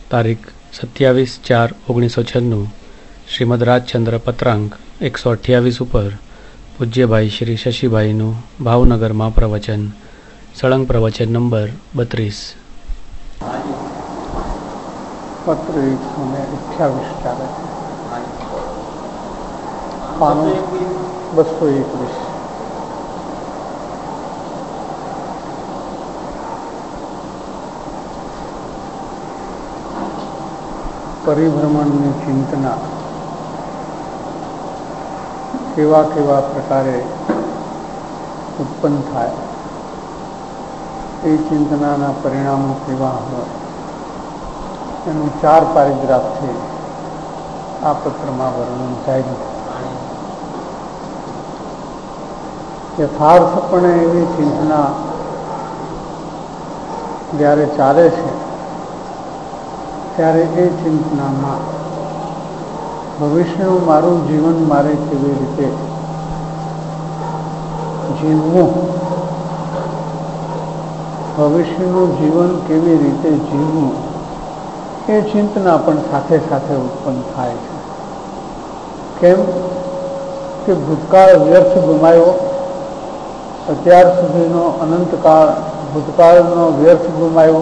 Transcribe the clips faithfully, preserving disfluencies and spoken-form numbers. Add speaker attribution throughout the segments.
Speaker 1: તારીખ સત્યાવીસ ચાર ઓગણીસો છન્નું શ્રીમદ રાજચંદ્ર પત્રાંક એકસો અઠ્યાવીસ ઉપર પૂજ્યભાઈ શ્રી શશીભાઈનું ભાવનગરમાં પ્રવચન, સળંગ પ્રવચન નંબર બત્રીસ.
Speaker 2: પત્ર એકસો ને અઠ્યાવીસ ચાલે છે. પાનું બસો એકવીસ. પરિભ્રમણની ચિંતના કેવા કેવા પ્રકારે ઉત્પન્ન થાય, એ ચિંતનાના પરિણામો કેવા હોય, એનું ચાર પેરેગ્રાફથી આ પત્રમાં વર્ણન થાય છે. યથાર્થપણે એવી ચિંતના જ્યારે ચાલે છે ત્યારે એ ચિંતનામાં ભવિષ્યનું મારું જીવન મારે કેવી રીતે જીવવું, ભવિષ્યનું જીવન કેવી રીતે જીવવું, એ ચિંતના પણ સાથે સાથે ઉત્પન્ન થાય છે. કેમ કે ભૂતકાળ વ્યર્થ ગુમાયો, અત્યાર સુધીનો અનંતકાળ ભૂતકાળનો વ્યર્થ ગુમાયો,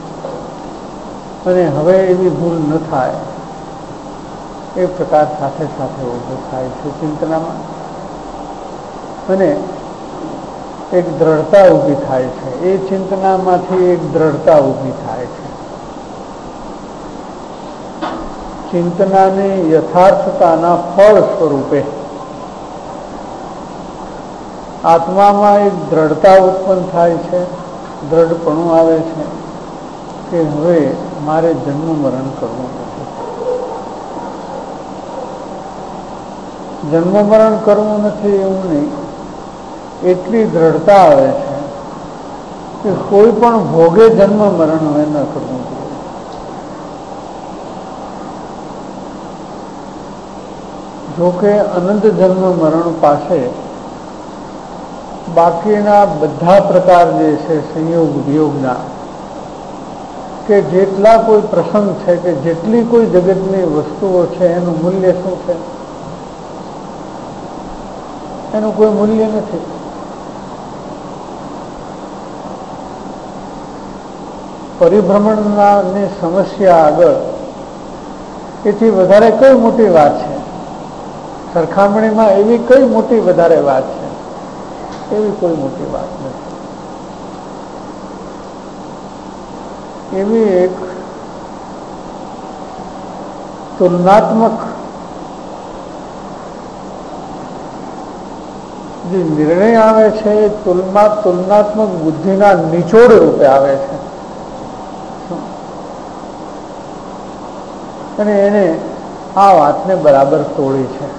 Speaker 2: અને હવે એવી ભૂલ ન થાય, એ પ્રકાર સાથે સાથે ઊભો થાય છે ચિંતનામાં. અને એક દ્રઢતા ઊભી થાય છે, એ ચિંતનામાંથી એક દ્રઢતા ઊભી થાય છે. ચિંતનાની યથાર્થતાના ફળ સ્વરૂપે આત્મામાં એક દ્રઢતા ઉત્પન્ન થાય છે, દ્રઢપણું આવે છે કે હવે મારે જન્મ મરણ કરવું નથી. જન્મ મરણ કરવું નથી એવું નહીં, એટલી દ્રઢતા આવે છે કે કોઈ પણ ભોગે જન્મ મરણ હવે ન કરવું જોઈએ. જોકે અનંત જન્મ મરણ પાસે બાકીના બધા પ્રકાર જે છે સંયોગ વિયોગના, કે જેટલા કોઈ પ્રસંગ છે, કે જેટલી કોઈ જગતની વસ્તુઓ છે, એનું મૂલ્ય શું છે? એનું કોઈ મૂલ્ય નથી. પરિભ્રમણની સમસ્યા આગળ એથી વધારે કઈ મોટી વાત છે? સરખામણીમાં એવી કઈ મોટી વધારે વાત છે? એવી કોઈ મોટી વાત નથી. એવી એક તુલનાત્મક જે નિર્ણય આવે છે, એ તુલના તુલનાત્મક બુદ્ધિના નિચોડ રૂપે આવે છે, અને એને આ વાતને બરાબર તોડી છે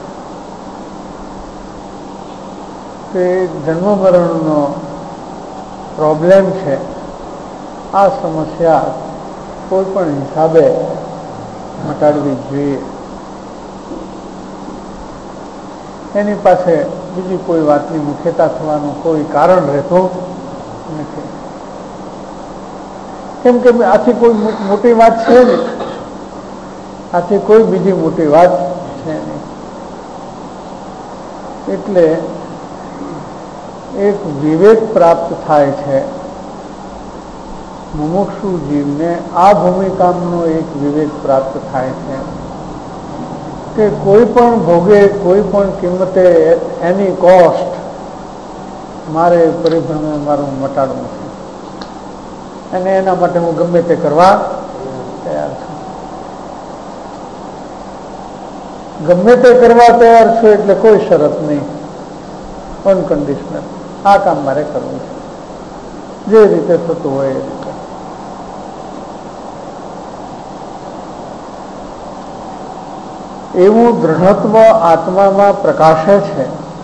Speaker 2: કે જન્મ મરણનો પ્રોબ્લેમ છે, આ સમસ્યા કોઈ પણ હિસાબે મટાડવી જોઈએ. એની પાસે બીજી કોઈ વાતની મુખ્યતા થવાનું કોઈ કારણ રહેતું નથી. કેમ કે આથી કોઈ મોટી વાત છે નહીં, આથી કોઈ બીજી મોટી વાત છે નહીં. એટલે એક વિવેક પ્રાપ્ત થાય છે મુમુક્ષુ જીવને. આ ભૂમિકાનો એક વિવેક પ્રાપ્ત થાય છે કે કોઈ પણ ભોગે, કોઈ પણ કિંમતે, એની કોસ્ટ મારે પરિભ્રમણ મારું મટાડવું છે, અને એના માટે હું ગમે તે કરવા તૈયાર છું. ગમે તે કરવા તૈયાર છું એટલે કોઈ શરત નહીં, અનકન્ડિશનલ. આ કામ મારે કરવું છે, જે રીતે થતું હોય એ રીતે. એવું દૃઢત્વ આત્મામાં પ્રકાશે છે,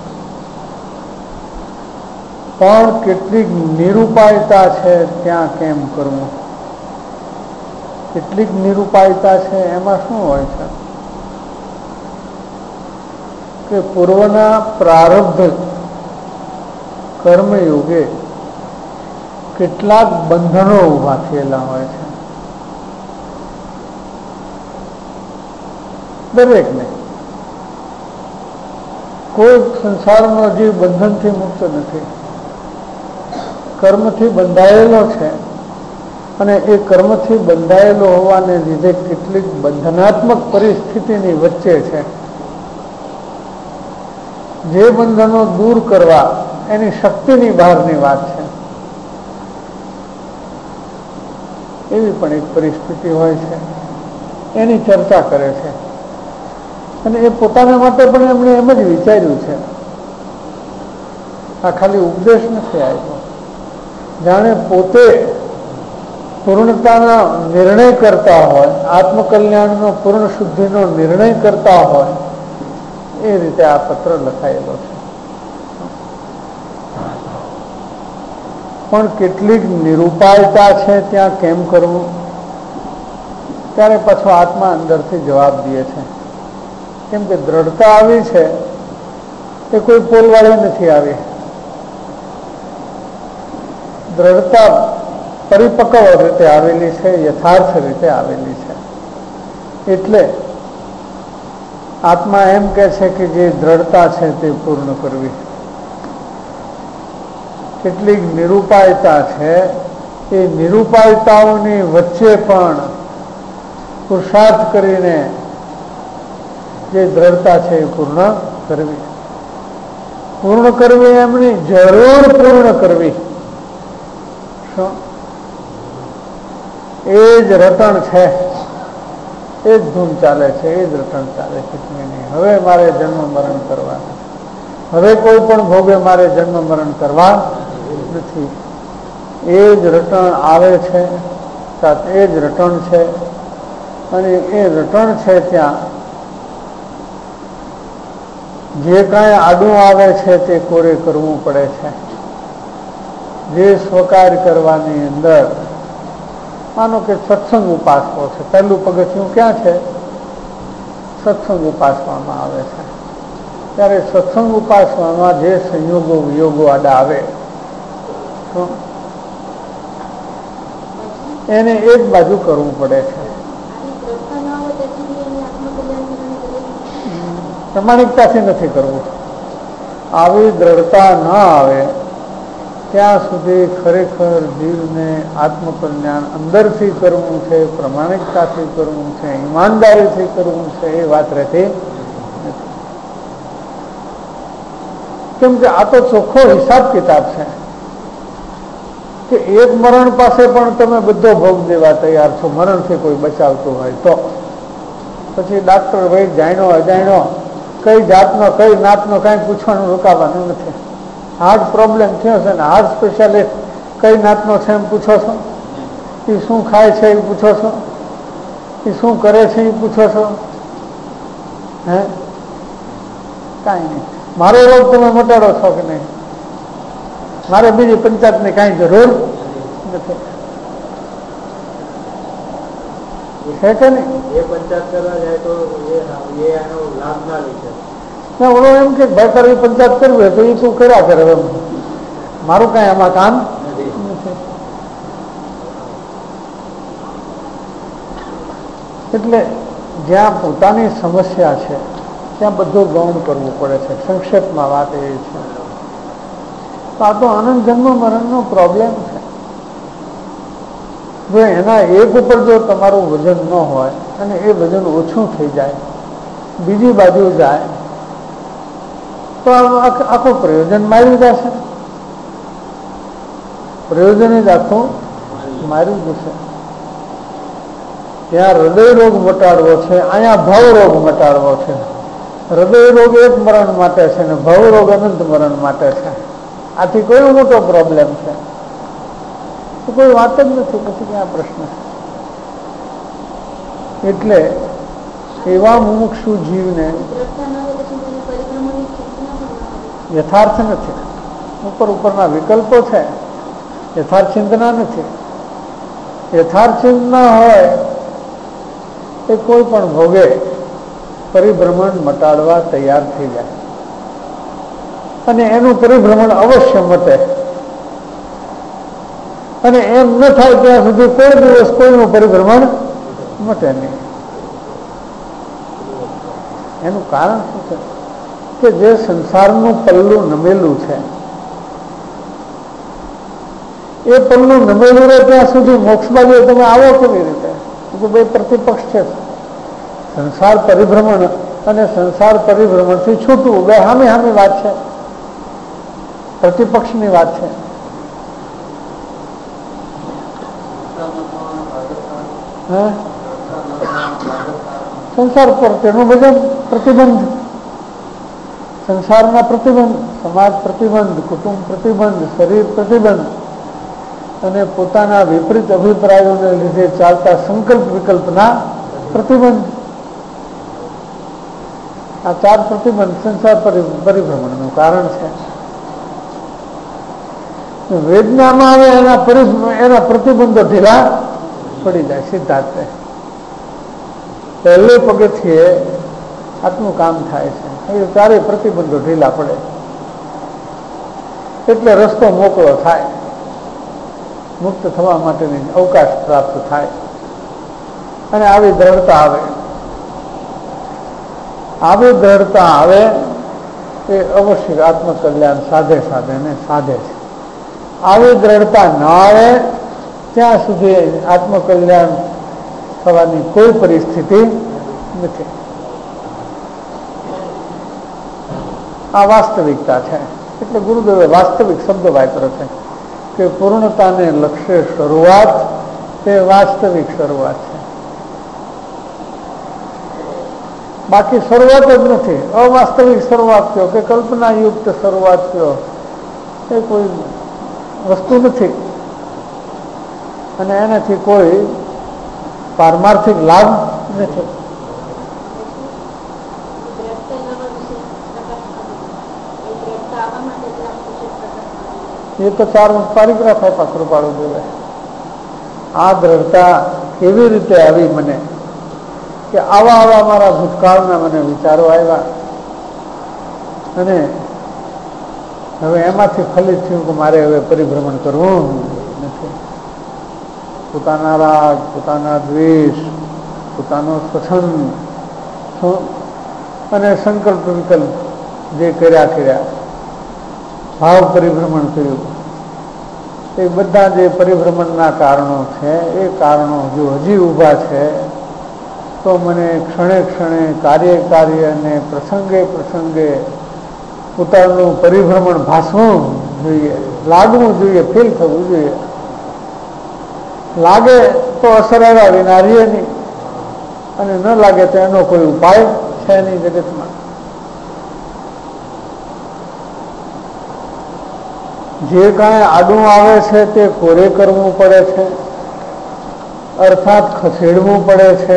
Speaker 2: પણ કેટલીક નિરૂપાયતા છે ત્યાં કેમ કરવું? કેટલીક નિરૂપાયતા છે, એમાં શું હોય છે કે પૂર્વના પ્રારબ્ધ કર્મયોગે કેટલાક બંધનો ઊભા થયેલા હોય છે, દરેકને. કોઈ સંસારનો જીવ બંધનથી મુક્ત નથી, કર્મથી બંધાયેલો છે. અને એ કર્મથી બંધાયેલો હોવાને લીધે કેટલીક બંધનાત્મક પરિસ્થિતિની વચ્ચે છે. જે બંધનો દૂર કરવા એની શક્તિની બહારની વાત છે. એવી પણ એક પરિસ્થિતિ હોય છે, એની ચર્ચા કરે છે. અને એ પોતાના માટે પણ એમણે એમ જ વિચાર્યું છે. આ ખાલી ઉપદેશ નથી આપ્યો. જાણે પોતે પૂર્ણતાના નિર્ણય કરતા હોય, આત્મકલ્યાણનો પૂર્ણ શુદ્ધિનો નિર્ણય કરતા હોય, એ રીતે આ પત્ર લખાયેલો છે. પણ કેટલીક નિરૂપાયતા છે ત્યાં કેમ કરવું, ત્યારે પાછો આત્મા અંદરથી જવાબ દે છે. કેમ કે દ્રઢતા આવી છે એ કોઈ પોલવાળી નથી આવી. દ્રઢતા પરિપક્વ રીતે આવેલી છે, યથાર્થ રીતે આવેલી છે. એટલે આત્મા એમ કહે છે કે જે દ્રઢતા છે તે પૂર્ણ કરવી. કેટલીક નિરૂપાયતા છે, એ નિરૂપાયતાઓની વચ્ચે પણ પુરુષાર્થ કરીને જે દ્રઢતા છે એ પૂર્ણ કરવી. પૂર્ણ કરવી એમની જરૂર પૂર્ણ કરવી. શું? એ જ રટણ છે, એ જ ધૂમ ચાલે છે, એ જ રટણ ચાલે છે. હવે મારે જન્મ મરણ કરવા, હવે કોઈ પણ ભોગે મારે જન્મ મરણ કરવા નથી. એ જ રટણ આવે છે, એ જ રટણ છે. અને એ રટણ છે ત્યાં જે કાંઈ આડું આવે છે તે કોરે કરવું પડે છે. જે સ્વકાર કરવાની અંદર, માનો કે સત્સંગ ઉપાસવો છે, પહેલું પગથિયું ક્યાં છે? સત્સંગ ઉપાસવામાં આવે છે. ત્યારે સત્સંગ ઉપાસવામાં જે સંયોગો વિયોગો આડા આવે એને એક બાજુ કરવું પડે છે. પ્રમાણિકતાથી નથી કરવું. આવી દ્રઢતા ન આવે ત્યાં સુધી ખરેખર જીવને આત્મકલ્યાણ અંદરથી કરવું છે, પ્રમાણિકતાથી કરવું છે, ઈમાનદારીથી કરવું છે, એ વાત રહેતી નથી. કેમ કે આ તો ચોખ્ખો હિસાબ કિતાબ છે કે એક મરણ પાસે પણ તમે બધો ભોગ દેવા તૈયાર છો, મરણથી કોઈ બચાવતું હોય તો. પછી ડાક્ટર ભાઈ જાણ્યો અજાણ્યો કઈ જાતનો કઈ નાતનો કાંઈ પૂછવાનું રોકાવાનું નથી. હાર્ટ પ્રોબ્લેમ થયો છે ને હાર્ટ સ્પેશિયાલિસ્ટ કઈ નાતનો છે એમ પૂછો છો? એ શું ખાય છે એ પૂછો છો? એ શું કરે છે એ પૂછો છો? હે કાંઈ નહીં. મારો રોગ તમે મટાડો છો કે નહીં? મારે બીજી પંચાયતની કાંઈ જરૂર નથી. છે કે નહીં? એ પંચાયત કરવા જાય તો એ આનો લાભ ના લઈ શકે. ઓલો એમ કે ભાઈ તારી પંચાયત કરવી હોય તો એ તું કર્યા કરે, એમ મારું કાંઈ આમાં કામ નથી. એટલે જ્યાં પોતાની સમસ્યા છે ત્યાં બધું ગૌણ કરવું પડે છે. સંક્ષેપમાં વાત એ છે. તો આ તો આનંદ જન્મ મરણનો પ્રોબ્લેમ છે. જો એના એક ઉપર જો તમારું વજન ન હોય અને એ વજન ઓછું થઈ જાય, બીજી બાજુ જાય, તો આખું પ્રયોજન માર્યું જશે. પ્રયોજન જ આખું માર્યું જશે. ત્યાં હૃદય રોગ મટાડવો છે, અહીંયા ભવ રોગ મટાડવો છે. હૃદય રોગ એક મરણ માટે છે ને ભવ રોગ અનંત મરણ માટે છે. આથી કયો મોટો પ્રોબ્લેમ છે? તો કોઈ વાત જ નથી. પછી ક્યાં પ્રશ્ન છે? એટલે એવા મુમુક્ષુ જીવને યથાર્થ નથી. ઉપર ઉપરના વિકલ્પો છે, યથાર્થ ચિંતના નથી. યથાર્થ ચિંતના હોય એ કોઈ પણ ભોગે પરિભ્રમણ મટાડવા તૈયાર થઈ જાય અને એનું પરિભ્રમણ અવશ્ય મટે. અને એમ ન થાય ત્યાં સુધી કોઈ દિવસ કોઈનું પરિભ્રમણ મટે નહીં. એનું કારણ શું છે કે જે સંસારનું પલ્લું નમેલું છે એ પલ્લું નમેલું રહે ત્યાં સુધી મોક્ષ બાજુ તમે આવો કેવી રીતે? તો બે પ્રતિપક્ષ છે, સંસાર પરિભ્રમણ અને સંસાર પરિભ્રમણથી છૂટવું, બે હામી હામી વાત છે, પ્રતિપક્ષની વાત છે. સંસાર પર તેનું બધું પ્રતિબંધ, સંસારના પ્રતિબંધ, સમાજ પ્રતિબંધ, કુટુંબ પ્રતિબંધ, શરીર પ્રતિબંધ અને પોતાના વિપરીત અભિપ્રાયોને લીધે ચાલતા સંકલ્પ વિકલ્પના પ્રતિબંધ. આ ચાર પ્રતિબંધ સંસાર પરિભ્રમણનું કારણ છે. વેદનામાં આવે એના એના પ્રતિબંધો ઢીલા પડી જાય સિદ્ધાર્થે. પહેલે પગથિયે આટલું કામ થાય છે, એ ચારે પ્રતિબંધો ઢીલા પડે એટલે રસ્તો મોકળો થાય, મુક્ત થવા માટેની અવકાશ પ્રાપ્ત થાય અને આવી દ્રઢતા આવે. આવી દ્રઢતા આવે એ અવશ્ય આત્મકલ્યાણ સાધે સાધે ને સાધે છે. આવી દ્રઢતા ન આવે ત્યાં સુધી આત્મકલ્યાણ થવાની કોઈ પરિસ્થિતિ નથી. આ વાસ્તવિકતા છે. એટલે ગુરુદેવે વાસ્તવિક શબ્દ વાપર્યો છે કે પૂર્ણતાને લક્ષ્ય શરૂઆત તે વાસ્તવિક શરૂઆત છે, બાકી શરૂઆત જ નથી. અવાસ્તવિક શરૂઆત કયો કે કલ્પનાયુક્ત શરૂઆત કયો એ કોઈ વસ્તુ નથી અને એનાથી કોઈ પારમાર્થિક લાભ નથી. એ તો ચાર પારિગ્રાફ આપ્યા કૃપાળુ દેવે. આ દ્રઢતા કેવી રીતે આવી મને કે આવા આવા મારા ભૂતકાળના મને વિચારો આવ્યા અને હવે એમાંથી ફલિત થયું કે મારે હવે પરિભ્રમણ કરવું નથી. પોતાના રાગ, પોતાના દ્વેષ, પોતાનો સ્વછંદ અને સંકલ્પ વિકલ્પ જે કર્યા કર્યા ભાવ પરિભ્રમણ કર્યું, એ બધા જે પરિભ્રમણના કારણો છે એ કારણો જો હજી ઊભા છે તો મને ક્ષણે ક્ષણે કાર્ય કાર્ય અને પ્રસંગે પ્રસંગે પોતાનું પરિભ્રમણ ભાસવું જોઈએ, લાગવું જોઈએ, ફીલ થવું જોઈએ. લાગે તો અસર આવ્યા વિના રહીએ નહીં અને ન લાગે તો એનો કોઈ ઉપાય છે નહીં જગતમાં. જે કાંઈ આડું આવે છે તે કોરે કરવું પડે છે, અર્થાત ખસેડવું પડે છે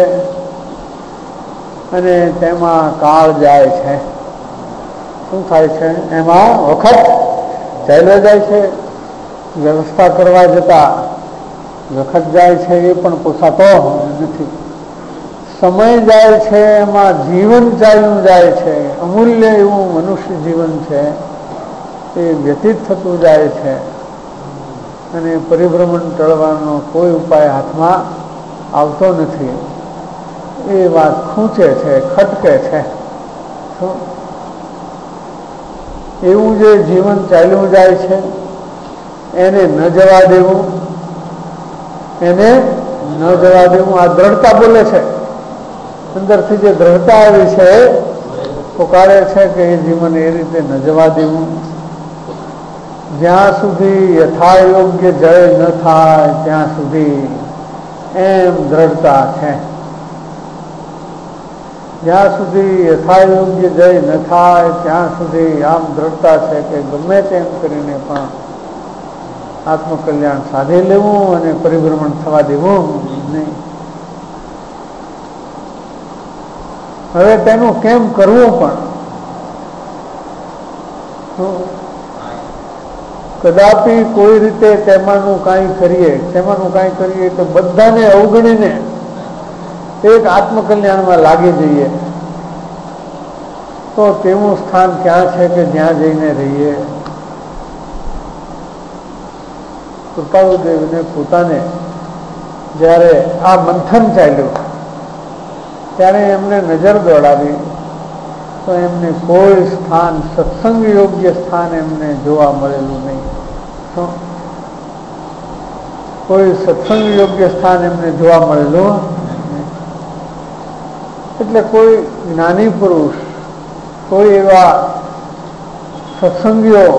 Speaker 2: અને તેમાં કાળ જાય છે. શું થાય છે? એમાં વખત ચાલ્યો જાય છે. વ્યવસ્થા કરવા જતા વખત જાય છે એ પણ પોસાતો નથી. સમય જાય છે, એમાં જીવન ચાલ્યું જાય છે. અમૂલ્ય એવું મનુષ્ય જીવન છે એ વ્યતીત થતું જાય છે અને પરિભ્રમણ ટળવાનો કોઈ ઉપાય હાથમાં આવતો નથી. એ વાત ખૂંચે છે, ખટકે છે. એવું જે જીવન ચાલ્યું જાય છે એને ન જવા દેવું, એને ન જવા દેવું. આ દ્રઢતા બોલે છે, અંદરથી જે દ્રઢતા આવી છે પોકારે છે કે એ જીવન એ રીતે ન જવા દેવું. જ્યાં સુધી યથાયોગ્ય જય ન થાય ત્યાં સુધી એમ દ્રઢતા છે. જ્યાં સુધી યથાયોગ્ય જય ન થાય ત્યાં સુધી આમ દ્રઢતા છે કે ગમે તેમ કરીને પણ આત્મકલ્યાણ સાધી લેવું અને પરિભ્રમણ થવા દેવું નહીં. હવે તેનું કેમ કરવું પણ કદાપી કોઈ રીતે તેમાંનું કાંઈ કરીએ તેમાંનું કાંઈ કરીએ તો બધાને અવગણીને એક આત્મકલ્યાણમાં લાગી જઈએ તો તેવું સ્થાન ક્યાં છે કે જ્યાં જઈને રહીએ. કૃપાળુદેવને પોતાને જ્યારે આ મંથન ચાલ્યું ત્યારે એમને નજર દોડાવી તો એમને કોઈ સ્થાન, સત્સંગ યોગ્ય સ્થાન એમને જોવા મળેલું નહીં. કોઈ સત્સંગ યોગ્ય સ્થાન એમને જોવા મળેલું નહીં. એટલે કોઈ જ્ઞાની પુરુષ, કોઈ એવા સત્સંગીઓ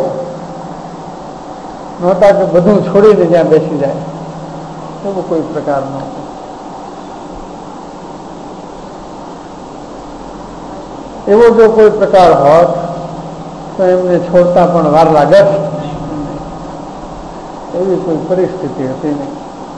Speaker 2: નહોતા કે બધું છોડીને જ્યાં બેસી જાય, એવું કોઈ પ્રકાર નહોતું. એવો જો કોઈ પ્રકાર હોત તો એમને છોડતા પણ વાર લાગે, એવી કોઈ પરિસ્થિતિ હતી નહીં.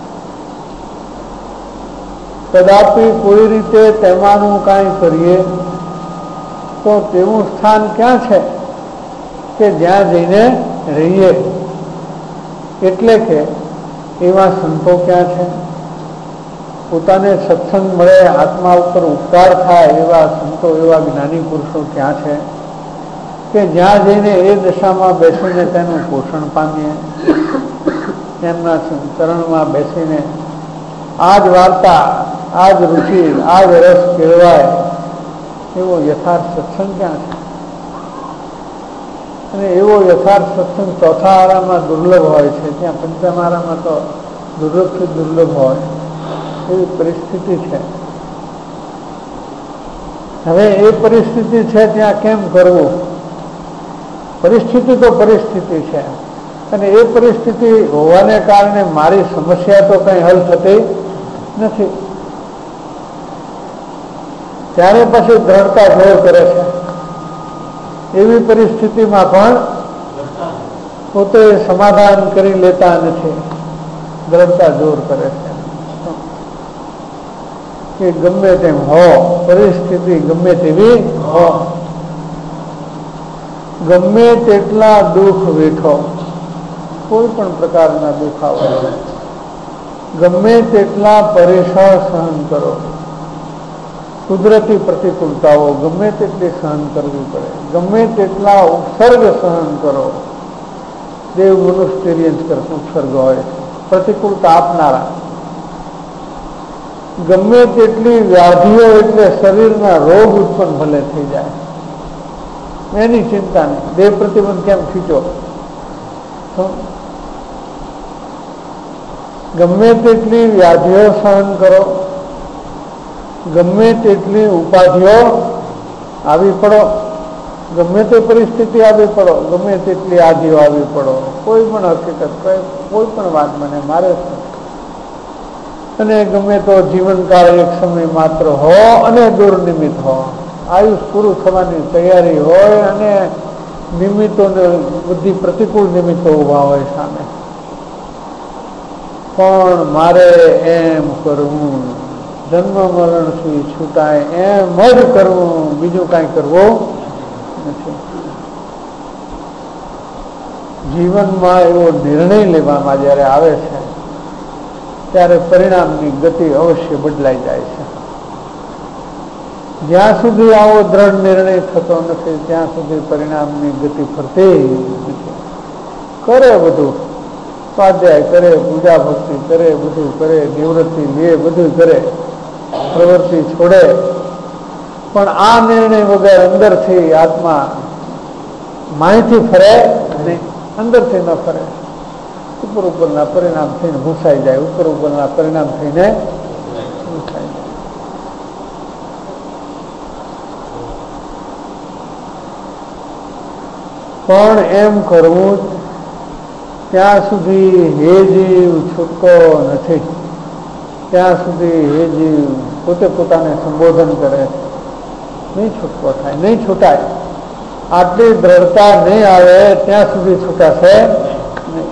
Speaker 2: કદાપી કોઈ રીતે તેમાંનું કાંઈ કરીએ તો તેવું સ્થાન ક્યાં છે કે જ્યાં જઈને રહીએ. એટલે કે એવા સંતો ક્યાં છે, પોતાને સત્સંગ મળે, આત્મા ઉપર ઉપકાર થાય એવા સંતો, એવા જ્ઞાની પુરુષો ક્યાં છે કે જ્યાં જઈને એ દશામાં બેસીને તેનું પોષણ પામીએ, એમના ચરણમાં બેસીને આ જ વાર્તા, આ જ રુચિ, આ જ રસ કેળવાય એવો યથાર્થ સત્સંગ ક્યાં છે? અને એવો યથાર્થ સત્સંગ ચોથા આરામાં દુર્લભ હોય છે, ત્યાં પંચમ આરામાં તો દુર્લભથી દુર્લભ હોય એવી પરિસ્થિતિ છે. હવે એ પરિસ્થિતિ છે ત્યાં કેમ કરવું? પરિસ્થિતિ તો પરિસ્થિતિ છે, અને એ પરિસ્થિતિ હોવાને કારણે મારી સમસ્યા તો કંઈ હલ થતી નથી. ત્યારે પછી દ્રઢતા જોર કરે છે. એવી પરિસ્થિતિમાં પણ પોતે સમાધાન કરી લેતા નથી, દ્રઢતા જોર કરે છે કે ગમે તેમ હો, પરિસ્થિતિ ગમે તેવી હો, ગમે તેટલા દુઃખ વેઠો, કોઈ પણ પ્રકારના દુઃખ આવે, ગમે તેટલા પરેશાન સહન કરો, કુદરતી પ્રતિકૂળતાઓ ગમે તેટલી સહન કરવી પડે, ગમે તેટલા ઉપસર્ગ સહન કરો. દેવ મનુષ્ય ઉપસર્ગ હોય છે પ્રતિકૂળતા આપનારા. ગમે તેટલી વ્યાધિઓ, એટલે શરીરના રોગ ઉત્પન્ન ભલે થઈ જાય, એની ચિંતા નહીં. દેહ પ્રતિબંધ કેમ ખીચો? ગમે તેટલી વ્યાધિઓ સહન કરો, ગમે તેટલી ઉપાધિઓ આવી પડો, ગમે તે પરિસ્થિતિ આવી પડો, ગમે તેટલી આધિઓ આવી પડો, કોઈ પણ હકીકત, કોઈ પણ વાત મને મારે છે. અને ગમે તો જીવનકાળ એક સમય માત્ર હો અને દુર્નિમિત્ત હો, આયુષ પૂરું થવાની તૈયારી હોય અને નિમિત્તોને બધી પ્રતિકૂળ નિમિત્તો ઉભા હોય સામે, પણ મારે એમ કરવું, જન્મ મરણથી છૂટાય એમ જ કરવું, બીજું કાંઈ કરવું નથી. જીવનમાં એવો નિર્ણય લેવામાં જ્યારે આવે છે ત્યારે પરિણામની ગતિ અવશ્ય બદલાઈ જાય છે. જ્યાં સુધી આવો દ્રઢ નિર્ણય થતો નથી ત્યાં સુધી પરિણામની ગતિ ફરતી નથી. કરે બધું, સ્વાધ્યાય કરે, પૂજા ભક્તિ કરે, બધું કરે, નિવૃત્તિ લે, બધું કરે, પ્રવૃત્તિ છોડે, પણ આ નિર્ણય વગર અંદરથી આત્મા માહિતી ફરે નહીં, અંદરથી ન ફરે. ઉપર ઉપરના પરિણામ થઈને ભૂસાઈ જાય, ઉપર ઉપરના પરિણામ થઈને ભૂસાઈ જાય. પણ એમ કરવું ત્યાં સુધી હે જીવ છૂટકો નથી, ત્યાં સુધી હે જીવ પોતે પોતાને સંબોધન કરે, નહીં છૂટકો થાય, નહીં છૂટાય. આટલી દ્રઢતા નહીં આવે ત્યાં સુધી છૂટાશે નહીં.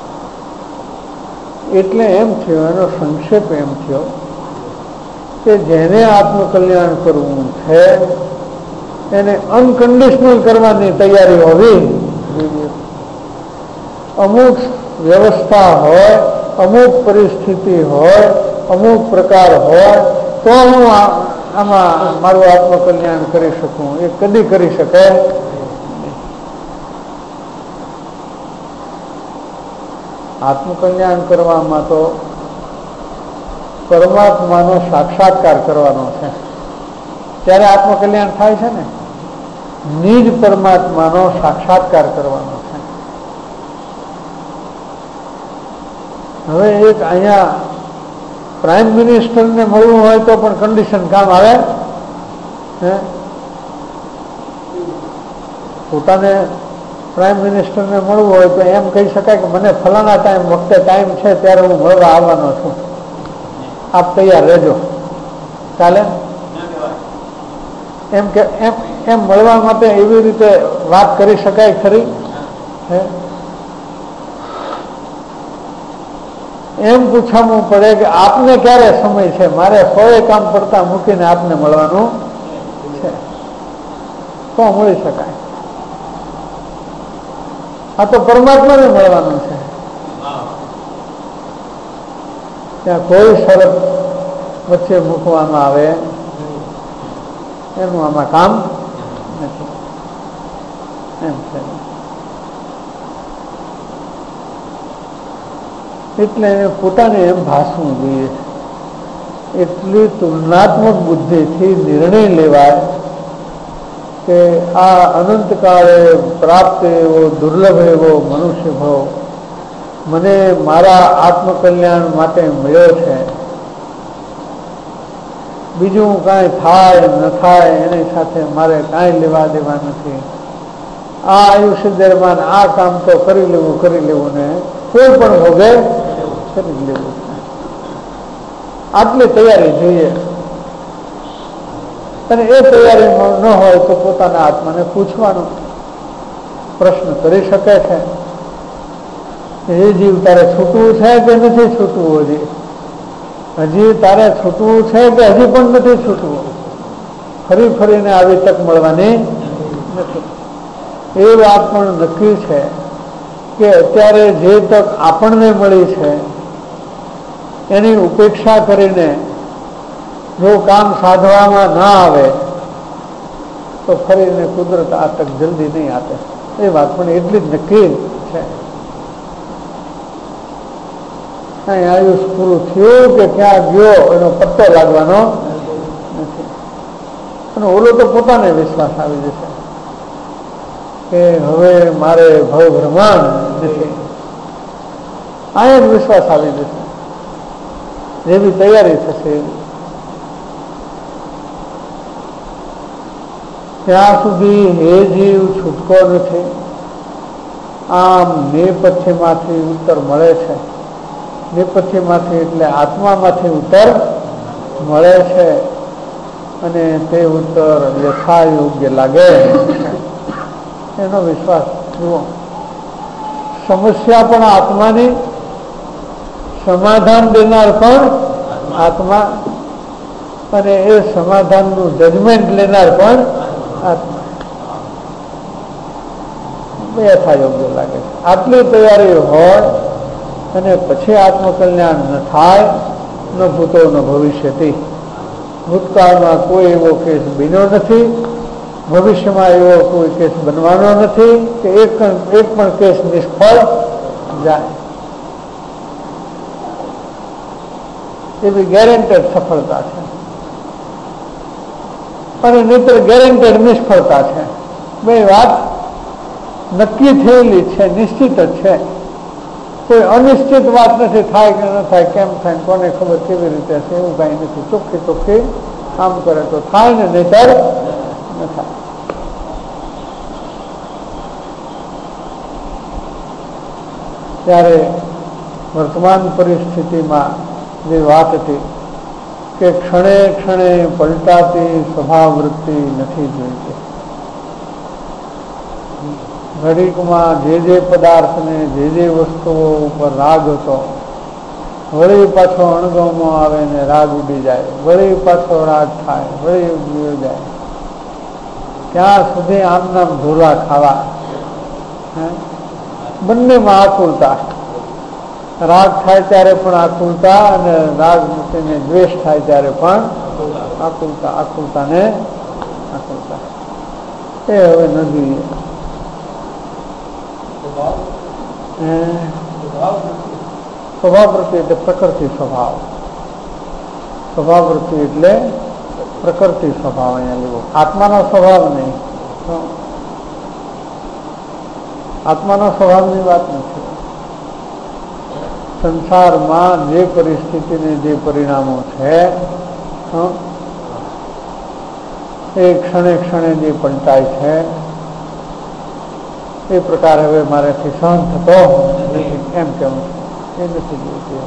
Speaker 2: એટલે એમ થયો, એનો સંક્ષેપ એમ થયો કે જેને આત્મકલ્યાણ કરવું છે એને અનકન્ડિશનલ કરવાની તૈયારી હોવી જોઈએ. અમુક વ્યવસ્થા હોય, અમુક પરિસ્થિતિ હોય, અમુક પ્રકાર હોય તો હું આમાં મારું આત્મકલ્યાણ કરી શકું, એ કદી કરી શકે. આત્મકલ્યાણ કરવામાં તો પરમાત્માનો સાક્ષાત્કાર કરવાનો છે, ત્યારે આત્મકલ્યાણ થાય છે ને. નિજ પરમાત્માનો સાક્ષાત્કાર કરવાનો છે. હવે એક અહીંયા પ્રાઇમ મિનિસ્ટરને મળવું હોય તો પણ કન્ડિશન કામ આવે હે પોતાને પ્રાઇમ મિનિસ્ટરને મળવું હોય તો એમ કહી શકાય કે મને ફલાણા ટાઈમ વખતે ટાઈમ છે ત્યારે હું મળવા આવવાનો છું, આપ તૈયાર રહેજો, ચાલે? એમ કે એમ એમ મળવા માટે એવી રીતે વાત કરી શકાય ખરી? હે એમ પૂછવું પડે કે આપને ક્યારે સમય છે, મારે સોએ કામ પડતા મૂકીને આપને મળવાનું છે, તો મળી શકાય. આ તો પરમાત્માને મળવાનું છે, ત્યાં કોઈ શરત વચ્ચે મૂકવામાં આવે એનું આમાં કામ નથી. એમ છે. એટલે પોતાને એમ ભાસવું જોઈએ, એટલી તુલનાત્મક બુદ્ધિથી નિર્ણય લેવાય કે આ અનંતકાળે પ્રાપ્ત એવો દુર્લભ એવો મનુષ્ય ભાવ મને મારા આત્મકલ્યાણ માટે મળ્યો છે. બીજું કાંઈ થાય ન થાય એની સાથે મારે કાંઈ લેવા દેવા નથી. આ આયુષ્ય દરમિયાન આ કામ તો કરી લેવું કરી લેવું ને કોઈ પણ ભોગે કરી લેવું. આટલી તૈયારી જોઈએ. અને એ તૈયારી ન હોય તો પોતાના આત્માને પૂછવાનો પ્રશ્ન કરી શકે છે, એ જીવ તારે છૂટવું છે કે નથી છૂટવું? હજી હજી તારે છૂટવું છે કે હજી પણ નથી છૂટવું? ફરી ફરીને આવી તક મળવાની નથી. એ વાત પણ નક્કી છે કે અત્યારે જે તક આપણને મળી છે એની ઉપેક્ષા કરીને જો કામ સાધવામાં ના આવે તો ફરીને કુદરત આ તક જલ્દી નહીં આપે. એ વાત પણ એટલી જ નક્કી છે. અહીં આયુષ પૂરું થયું કે ક્યાં ગયો એનો પત્તો લાગવાનો નથી. અને ઓલો તો પોતાને વિશ્વાસ આવી જશે કે હવે મારે ભવ ભ્રમણ નથી. અહીંયા જ વિશ્વાસ આવી જશે. જેવી તૈયારી થશે ત્યાં સુધી હે જીવ છૂટકો નથી. આમ નેપથ્યમાંથી ઉત્તર મળે છે. નેપથ્યમાંથી એટલે આત્મામાંથી ઉત્તર મળે છે અને તે ઉત્તર યથાયોગ્ય લાગે એનો વિશ્વાસ જુઓ. સમસ્યા પણ આત્માની, સમાધાન દેનાર પણ આત્મા, અને એ સમાધાનનું જજમેન્ટ લેનાર પણ આત્મા. બે યથાયોગ્ય લાગે છે. આટલી તૈયારી હોય અને પછી આત્મકલ્યાણ ન થાય, ન ભૂતો ન ભવિષ્યથી. ભૂતકાળમાં કોઈ એવો કેસ બન્યો નથી, ભવિષ્યમાં એવો કોઈ કેસ બનવાનો નથી કે એક એક પણ કેસ નિષ્ફળ જાય. એવી ગેરંટેડ સફળતા છે અને નહીતર ગેરંટેડ નિષ્ફળતા છે. બે વાત નક્કી થયેલી છે, નિશ્ચિત જ છે. કોઈ અનિશ્ચિત વાત નથી, થાય કે ન થાય, કેમ થાય, કોને ખબર કેવી રીતે હશે, એવું કાંઈ નથી. ચોખ્ખી ચોખ્ખી કામ કરે તો થાય ને નહીતર ન થાય. ત્યારે વર્તમાન પરિસ્થિતિમાં જે વાત હતી કે ક્ષણે ક્ષણે પલટાતી સ્વભાવ વૃત્તિ નથી જોઈતી. ઘડીકમાં જે જે પદાર્થને જે જે વસ્તુઓ ઉપર રાગ હતો, વળી પાછો અણગમમાં આવે ને રાગ ઉડી જાય, વળી પાછો રાગ થાય, વળી ઉડી જાય. ત્યાં સુધી આમ નામ ઢોલા ખાવા. બંનેમાં આકુલતા. રાગ થાય ત્યારે પણ આકુલતા અને રાગ મૂકીને દ્વેષ થાય ત્યારે પણ આકુલતા. આકુલતા ને આકુલતા એ હવે ન જોઈએ. સ્વભાવ વૃત્તિ એટલે પ્રકૃતિ સ્વભાવ. સ્વભાવ વૃત્તિ એટલે પ્રકૃતિ સ્વભાવ અહીંયા લેવો, આત્માનો સ્વભાવ નહીં. તો આત્માનો સ્વભાવની વાત નથી. સંસારમાં જે પરિસ્થિતિને જે પરિણામો છે એ ક્ષણે ક્ષણે જે પલટાય છે એ પ્રકારે હવે મારાથી સહન થતો એમ કેવું એ નથી જોઈતું.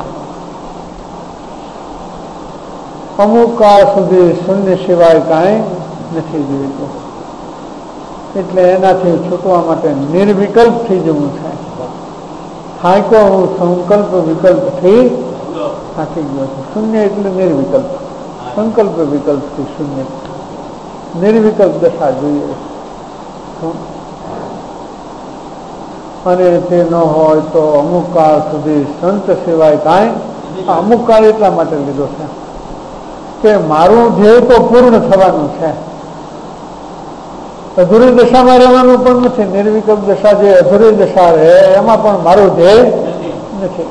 Speaker 2: અમુક કાળ સુધી શૂન્ય સિવાય કાંઈ નથી જોઈતું. એટલે એનાથી છૂટવા માટે નિર્વિકલ્પ થઈ જવું છે. થાકો હું સંકલ્પ વિકલ્પથી થાકી ગયો છું. શૂન્ય એટલે નિર્વિકલ્પ, સંકલ્પ વિકલ્પથી શૂન્ય, નિર્વિકલ્પ દશા જોઈએ. અને તે ન હોય તો અમુક કાળ સુધી સંત સિવાય કાંઈ. અમુક કાળ એટલા માટે લીધો છે કે મારું ધ્યેય તો પૂર્ણ થવાનું છે. અધૂરી દશામાં રહેવાનું પણ નથી. નિર્વિકલ્પ દશા જે અધૂરી દશા રહે એમાં પણ મારું ધ્યેય નથી.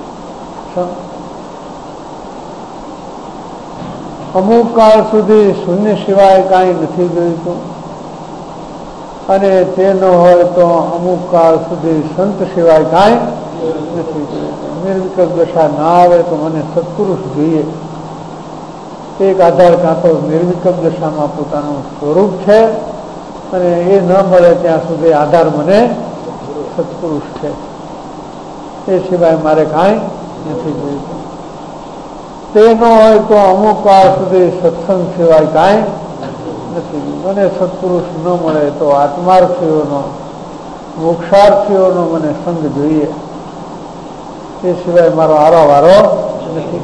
Speaker 2: અમુક કાળ સુધી શૂન્ય સિવાય કાંઈ નથી જોઈતું. અને તે ન હોય તો અમુક કાળ સુધી સંત સિવાય કાંઈ નથી જોઈતું. નિર્વિકલ્પ દશા ના આવે તો મને સત્પુરુષ જોઈએ. એક આધાર કાં તો નિર્વિકલ્પ દશામાં પોતાનું સ્વરૂપ છે અને એ ન મળે ત્યાં સુધી આધાર મને સત્પુરુષ છે. એ સિવાય મારે કાંઈ નથી જોઈતું. તે ન હોય તો અમુક કાળ સુધી સત્સંગ સિવાય કાંઈ નથી. મને સત્પુરુષ ન મળે તો આત્માર્થીઓનો, મોક્ષાર્થીઓનો મને સંગ જોઈએ. એ સિવાય મારો આરો વારો નથી.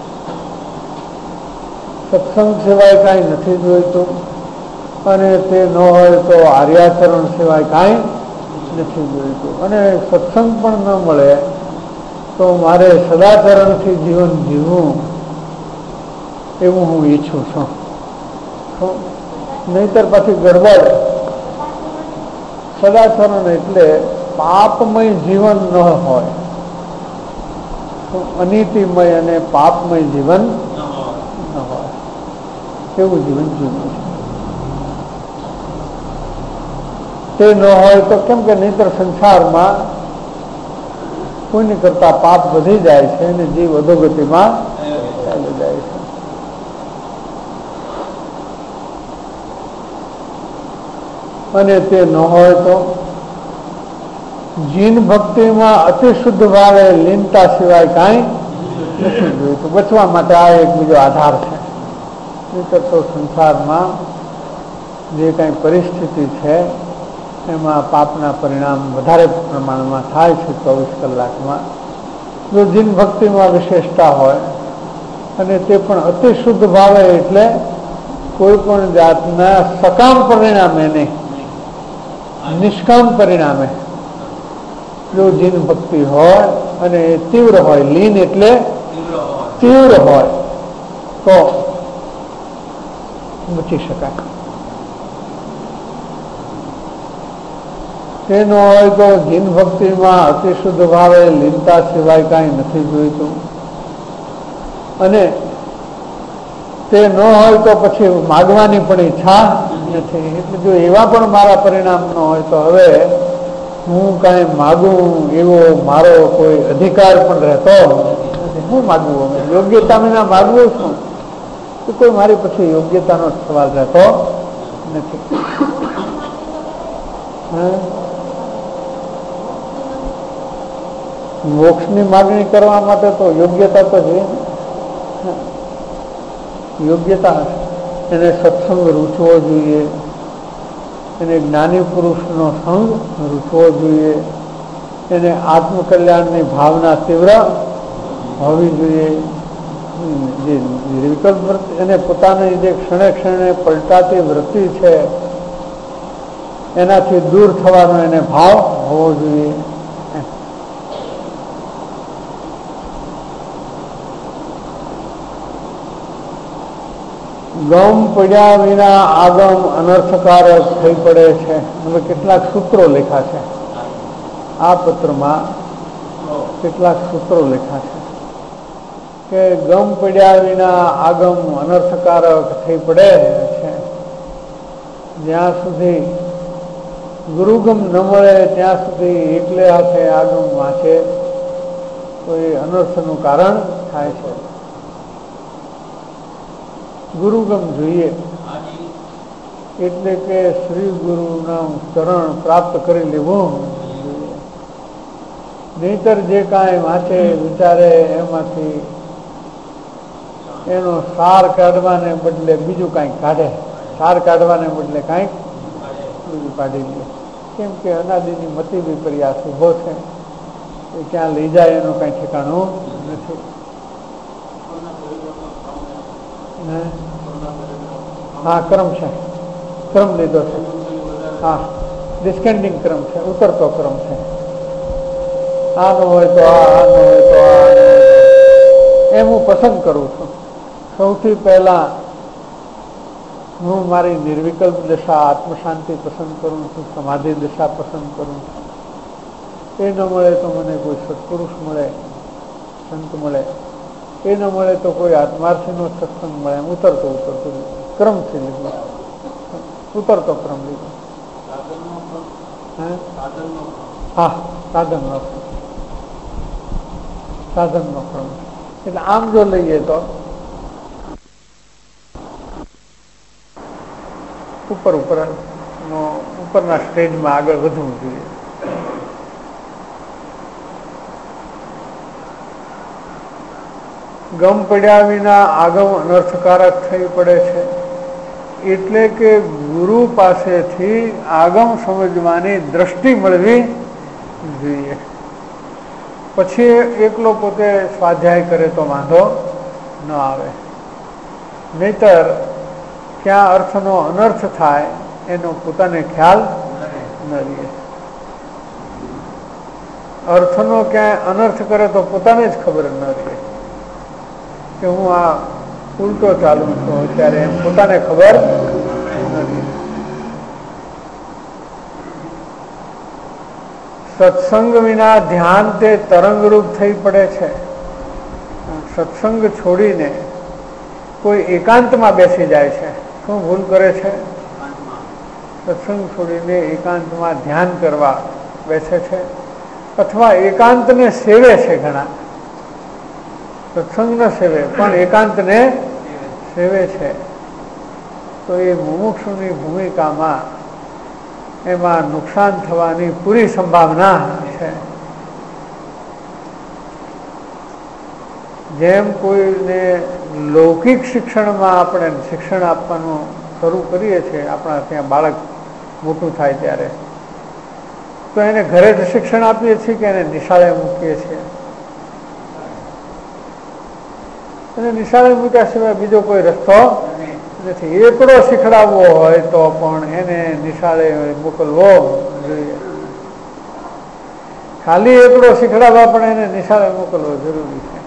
Speaker 2: સત્સંગ સિવાય કાંઈ નથી જોઈતું. અને તે ન હોય તો આર્યાચરણ સિવાય કાંઈ નથી જોઈતું. અને સત્સંગ પણ ન મળે તો મારે સદાચરણથી જીવન જીવવું એવું હું ઈચ્છું છું. નહીતર પછી ગડબડ. સદાચરણ એટલે પાપમય જીવન ન હોય, અનીતિમય અને પાપમય જીવન ન હોય એવું જીવન જીવવું છે. તે ન હોય તો કેમ કે નહીતર સંસારમાં કોઈની કરતા પાપ વધી જાય છે અને જીવ અધોગતિમાં ચાલી જાય છે. અને તે ન હોય તો જીન ભક્તિમાં અતિ શુદ્ધ ભાવે લીનતા સિવાય કાંઈ નથી જોઈતું. બચવા માટે આ એક બીજો આધાર છે. નહીતર તો સંસારમાં જે કાંઈ પરિસ્થિતિ છે એમાં પાપના પરિણામ વધારે પ્રમાણમાં થાય છે. ચોવીસ કલાકમાં જો જીન ભક્તિમાં વિશેષતા હોય અને તે પણ અતિ શુદ્ધ ભાવે એટલે કોઈ પણ જાતના સકામ પરિણામે નહીં, નિષ્કામ પરિણામે જો જીન ભક્તિ હોય અને એ તીવ્ર હોય, લીન એટલે તીવ્ર હોય તો બચી શકાય. તે ન હોય તો જીન ભક્તિમાં અતિ શુદ્ધ ભાવે લીનતા સિવાય કાંઈ નથી જોઈતું. અને તે ન હોય તો પછી માગવાની પણ ઈચ્છા નથી. એટલે જો એવા પણ મારા પરિણામ ન હોય તો હવે હું કાંઈ માગું એવો મારો કોઈ અધિકાર પણ રહેતો નથી. હું માગવું હવે યોગ્યતા વિના માગવું છું તો કોઈ મારી પછી યોગ્યતાનો સવાલ રહેતો નથી. મોક્ષની માગણી કરવા માટે તો યોગ્યતા તો જોઈએ. યોગ્યતા એને સત્સંગ રૂચવો જોઈએ, એને જ્ઞાની પુરુષનો સંગ રૂચવો જોઈએ, એને આત્મકલ્યાણની ભાવના તીવ્ર હોવી જોઈએ. જે વિકલ્પ વૃત્તિ અને પોતાની જે ક્ષણે ક્ષણે પલટાતી વૃત્તિ છે એનાથી દૂર થવાનો એને ભાવ હોવો જોઈએ. ગમ પડ્યા વિના આગમ અનર્થકારક થઈ પડે છે. હવે કેટલાક સૂત્રો લખ્યા છે આ પત્રમાં, કેટલાક સૂત્રો લખ્યા છે કે ગમ પડ્યા વિના આગમ અનર્થકારક થઈ પડે છે. જ્યાં સુધી ગુરુગમ ન મળે ત્યાં સુધી એકલે હાથે આગમ વાંચે તો એ અનર્થનું કારણ થાય છે. ગુરુગમ જોઈએ એટલે કે શ્રી ગુરુના ચરણ પ્રાપ્ત કરી લેવું જોઈએ. નહીતર જે કાંઈ વાંચે વિચારે એમાંથી એનો સાર કાઢવાને બદલે બીજું કાંઈક કાઢે, સાર કાઢવાને બદલે કાંઈક બીજું કાઢી લે. કેમ કે અનાદિની મતિ વિપર્યાસ ઉભો છે, એ ક્યાં લઈ જાય એનું કાંઈ ઠેકાણું નથી. હા, ક્રમ છે, ક્રમ લીધો છે. હા, ડિસ્કેન્ડિંગ ક્રમ છે, ઉતરતો ક્રમ છે. આ ન હોય તો આ, આ ન હોય તો આ, એમ હું પસંદ કરું છું. સૌથી પહેલા હું મારી નિર્વિકલ્પ દશા આત્મશાંતિ પસંદ કરું છું, સમાધિ દશા પસંદ કરું છું. એ ન મળે તો મને કોઈ સત્પુરુષ મળે, સંત મળે. એ ન મળે તો કોઈ આત્માર્થીનો સત્સંગ મળે. એમ ઉતરતો ઉતરતો ક્રમથી લીધો, ઉતરતો ક્રમ લીધો. હા, સાધનનો સાધનનો ક્રમ. એટલે આમ જો લઈએ તો ઉપર ઉપર ઉપરના સ્ટેજમાં આગળ વધવું જોઈએ. ગમ પડ્યા વિના આગમ અનર્થકારક થઈ પડે છે. એટલે કે ગુરુ પાસેથી આગમ સમજવાની દ્રષ્ટિ મળવી જોઈએ. પછી એકલો પોતે સ્વાધ્યાય કરે તો વાંધો ન આવે. નહીતર ક્યાં અર્થનો અનર્થ થાય એનો પોતાને ખ્યાલ ન રહે. અર્થનો ક્યાંય અનર્થ કરે તો પોતાને જ ખબર ન રહે કે હું આ ઉલટો ચાલુ છું અત્યારે, એમ પોતાને ખબર નથી. સત્સંગ વિના ધ્યાન તે તરંગરૂપ થઈ પડે છે. સત્સંગ છોડીને કોઈ એકાંતમાં બેસી જાય છે. શું ભૂલ કરે છે? સત્સંગ છોડીને એકાંતમાં ધ્યાન કરવા બેસે છે, અથવા એકાંતને સેવે છે. ઘણા સત્સંગ ન સેવે પણ એકાંતને સેવે છે. તો એ મુમુક્ષુની ભૂમિકામાં એમાં નુકસાન થવાની પૂરી સંભાવના છે. જેમ કોઈને લૌકિક શિક્ષણમાં આપણે શિક્ષણ આપવાનું શરૂ કરીએ છીએ, આપણા ત્યાં બાળક મોટું થાય ત્યારે, તો એને ઘરે જ શિક્ષણ આપીએ છીએ કે એને નિશાળે મૂકીએ છીએ? અને નિશાળે મૂક્યા સિવાય બીજો કોઈ રસ્તો નથી. એકડો શીખડાવવો હોય તો પણ એને નિશાળે મોકલવો જોઈએ. ખાલી એકડો શીખડાવવા પણ એને નિશાળે મોકલવો જરૂરી છે.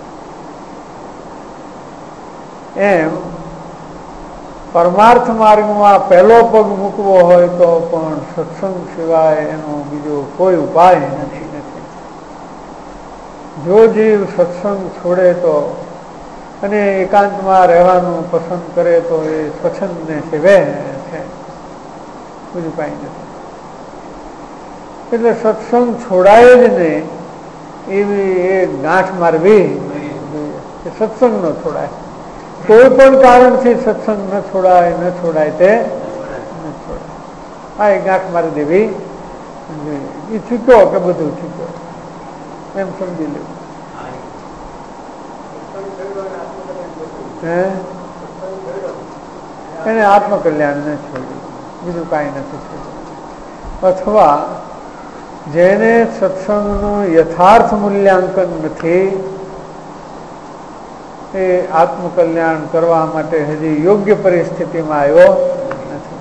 Speaker 2: એમ પરમાર્થ માર્ગમાં પહેલો પગ મૂકવો હોય તો પણ સત્સંગ સિવાય એનો બીજો કોઈ ઉપાય નથી નથી જો જીવ સત્સંગ છોડે તો અને એકાંતમાં રહેવાનું પસંદ કરે તો એ સ્વચ્છંદને સેવે છે, બીજું કાંઈ નથી. એટલે સત્સંગ છોડાય જ નહીં એવી એ ગાંઠ મારવી જોઈએ કે સત્સંગ ન છોડાય. કોઈ પણ કારણથી સત્સંગ ન છોડાય ન છોડાય તે ન છોડાય. આ એ ગાંઠ મારી દેવી જોઈએ. એ છૂટ્યો કે બધું છૂટ્યો એમ સમજી લેવું. એને આત્મકલ્યાણ ન છોડ્યું, બીજું કાંઈ નથી છોડ્યું. અથવા જેને સત્સંગનું યથાર્થ મૂલ્યાંકન નથી, એ આત્મકલ્યાણ કરવા માટે હજી યોગ્ય પરિસ્થિતિમાં આવ્યો નથી.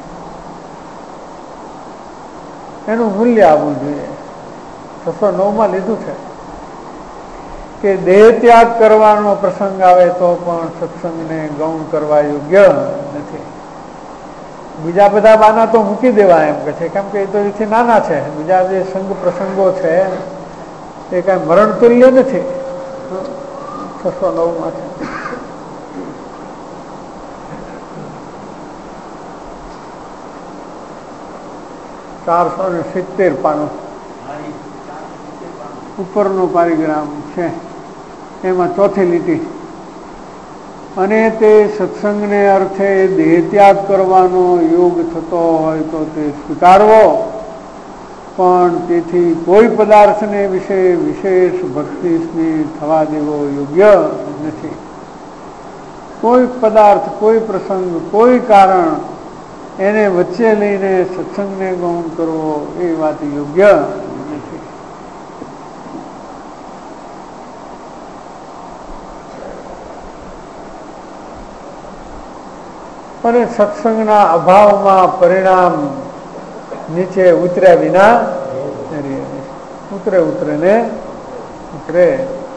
Speaker 2: એનું મૂલ્ય આવવું જોઈએ. છસો નવમાં લીધું છે કે દેહ ત્યાગ કરવાનો પ્રસંગ આવે તો પણ સત્સંગને ગૌણ કરવા યોગ્ય નથી. બીજા બધા બાના તો મૂકી દેવા એમ કે છે, કેમ કે એ તો એથી નાના છે. બીજા જે સંગ પ્રસંગો છે એ કાંઈ મરણ તુલ્ય નથી. છસો નવમાં છે. ચારસો ને સિત્તેર પાનું ઉપરનો પારિગ્રામ છે, એમાં ચોથી લીટી. અને તે સત્સંગને અર્થે દેહ ત્યાગ કરવાનો યોગ થતો હોય તો તે સ્વીકારવો, પણ તેથી કોઈ પદાર્થને વિશે વિશેષ ભક્તિ સ્નેહ થવા દેવો યોગ્ય નથી. કોઈ પદાર્થ, કોઈ પ્રસંગ, કોઈ કારણ એને વચ્ચે લઈને સત્સંગને ગૌણ કરવો એ વાત યોગ્ય નથી. અને સત્સંગના અભાવમાં પરિણામ નીચે ઉતર્યા વિના ઉતરે ઉતરે ને ઉતરે.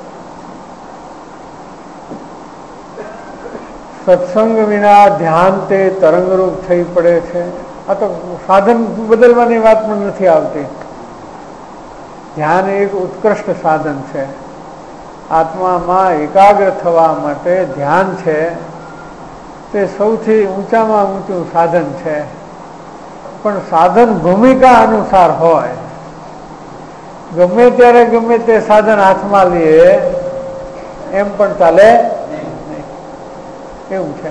Speaker 2: સત્સંગ વિના ધ્યાન તે તરંગરૂપ થઈ પડે છે. આ તો સાધન બદલવાની વાત પણ નથી આવતી. ધ્યાન એક ઉત્કૃષ્ટ સાધન છે. આત્મામાં એકાગ્ર થવા માટે ધ્યાન છે તે સૌથી ઊંચામાં ઊંચું સાધન છે. પણ સાધન ભૂમિકા અનુસાર હોય. ગમે ત્યારે ગમે તે સાધન હાથમાં લઈએ એમ પણ ચાલે એવું છે.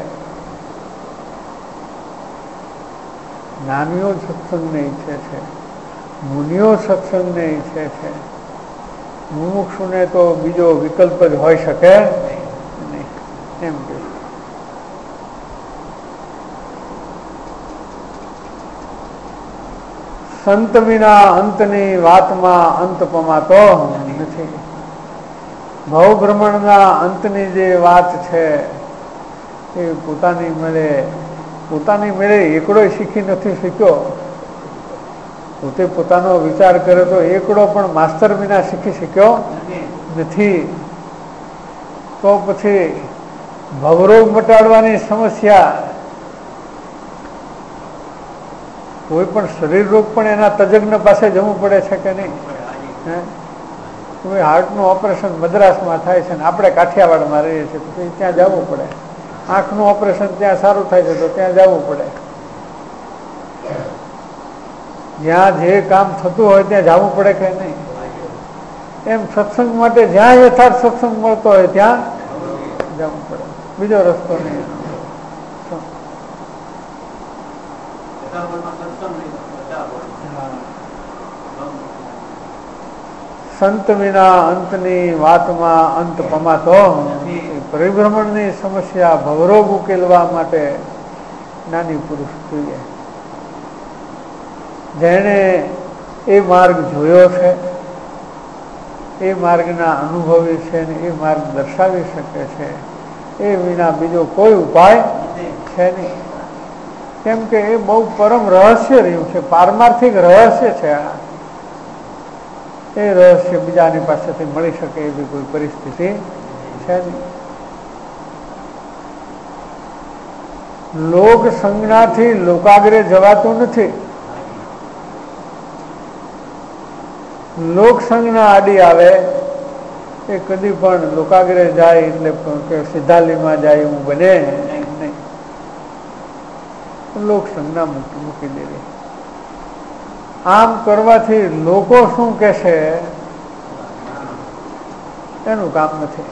Speaker 2: જ્ઞાનીઓ સત્સંગને ઈચ્છે છે, મુનિઓ સત્સંગને ઈચ્છે છે. મુમુક્ષુને તો બીજો વિકલ્પ જ હોઈ શકે નહીં એમ કે. સંત વિના અંતની વાતમાં અંત પમાતો નથી. ભવ ભ્રમણના અંતની જે વાત છે એ પોતાની મેળે પોતાની મેળે એકડો શીખી નથી શીખ્યો. પોતે પોતાનો વિચાર કરે તો એકડો પણ માસ્તર વિના શીખી શક્યો નથી. તો પછી ભવરોગ મટાડવાની સમસ્યા, કોઈ પણ શરીર રોગ પણ એના તજજ્ઞ પાસે જવું પડે છે કે નહીં? હે, હાર્ટનું ઓપરેશન મદ્રાસમાં થાય છે ને આપણે કાઠિયાવાડમાં રહીએ છીએ તો ત્યાં જવું પડે. આંખનું ઓપરેશન ત્યાં સારું થાય છે તો ત્યાં જવું પડે. જ્યાં જે કામ થતું હોય ત્યાં જવું પડે કે નહીં? એમ સત્સંગ માટે જ્યાં યથાર્થ સત્સંગ મળતો હોય ત્યાં જવું પડે, બીજો રસ્તો નહીં. સંત વિના અંતની વાતમાં અંત પમાતો. પરિભ્રમણની સમસ્યા, ભવરોગ ઉકેલવા માટે જ્ઞાની પુરુષ જોઈએ. જેણે એ માર્ગ જોયો છે, એ માર્ગના અનુભવી છે ને એ માર્ગ દર્શાવી શકે છે, એ વિના બીજો કોઈ ઉપાય છે નહીં. કેમ કે એ બહુ પરમ રહસ્ય રહ્યું છે, પારમાર્થિક રહસ્ય છે. આ એ રહસ્ય બીજાની પાસેથી મળી શકે એવી કોઈ પરિસ્થિતિ છે નહીં. લોક સંજ્ઞાથી લોકાગ્રે જવાતું નથી. લોક સંજ્ઞા આડી આવે એ કદી પણ લોકાગ્રે જાય એટલે કે સિદ્ધાલીમાં જાય એવું બને નહીં. લોક સંજ્ઞા મૂકી મૂકી દેવી. આમ કરવાથી લોકો શું કહેશે એનું કામ નથી.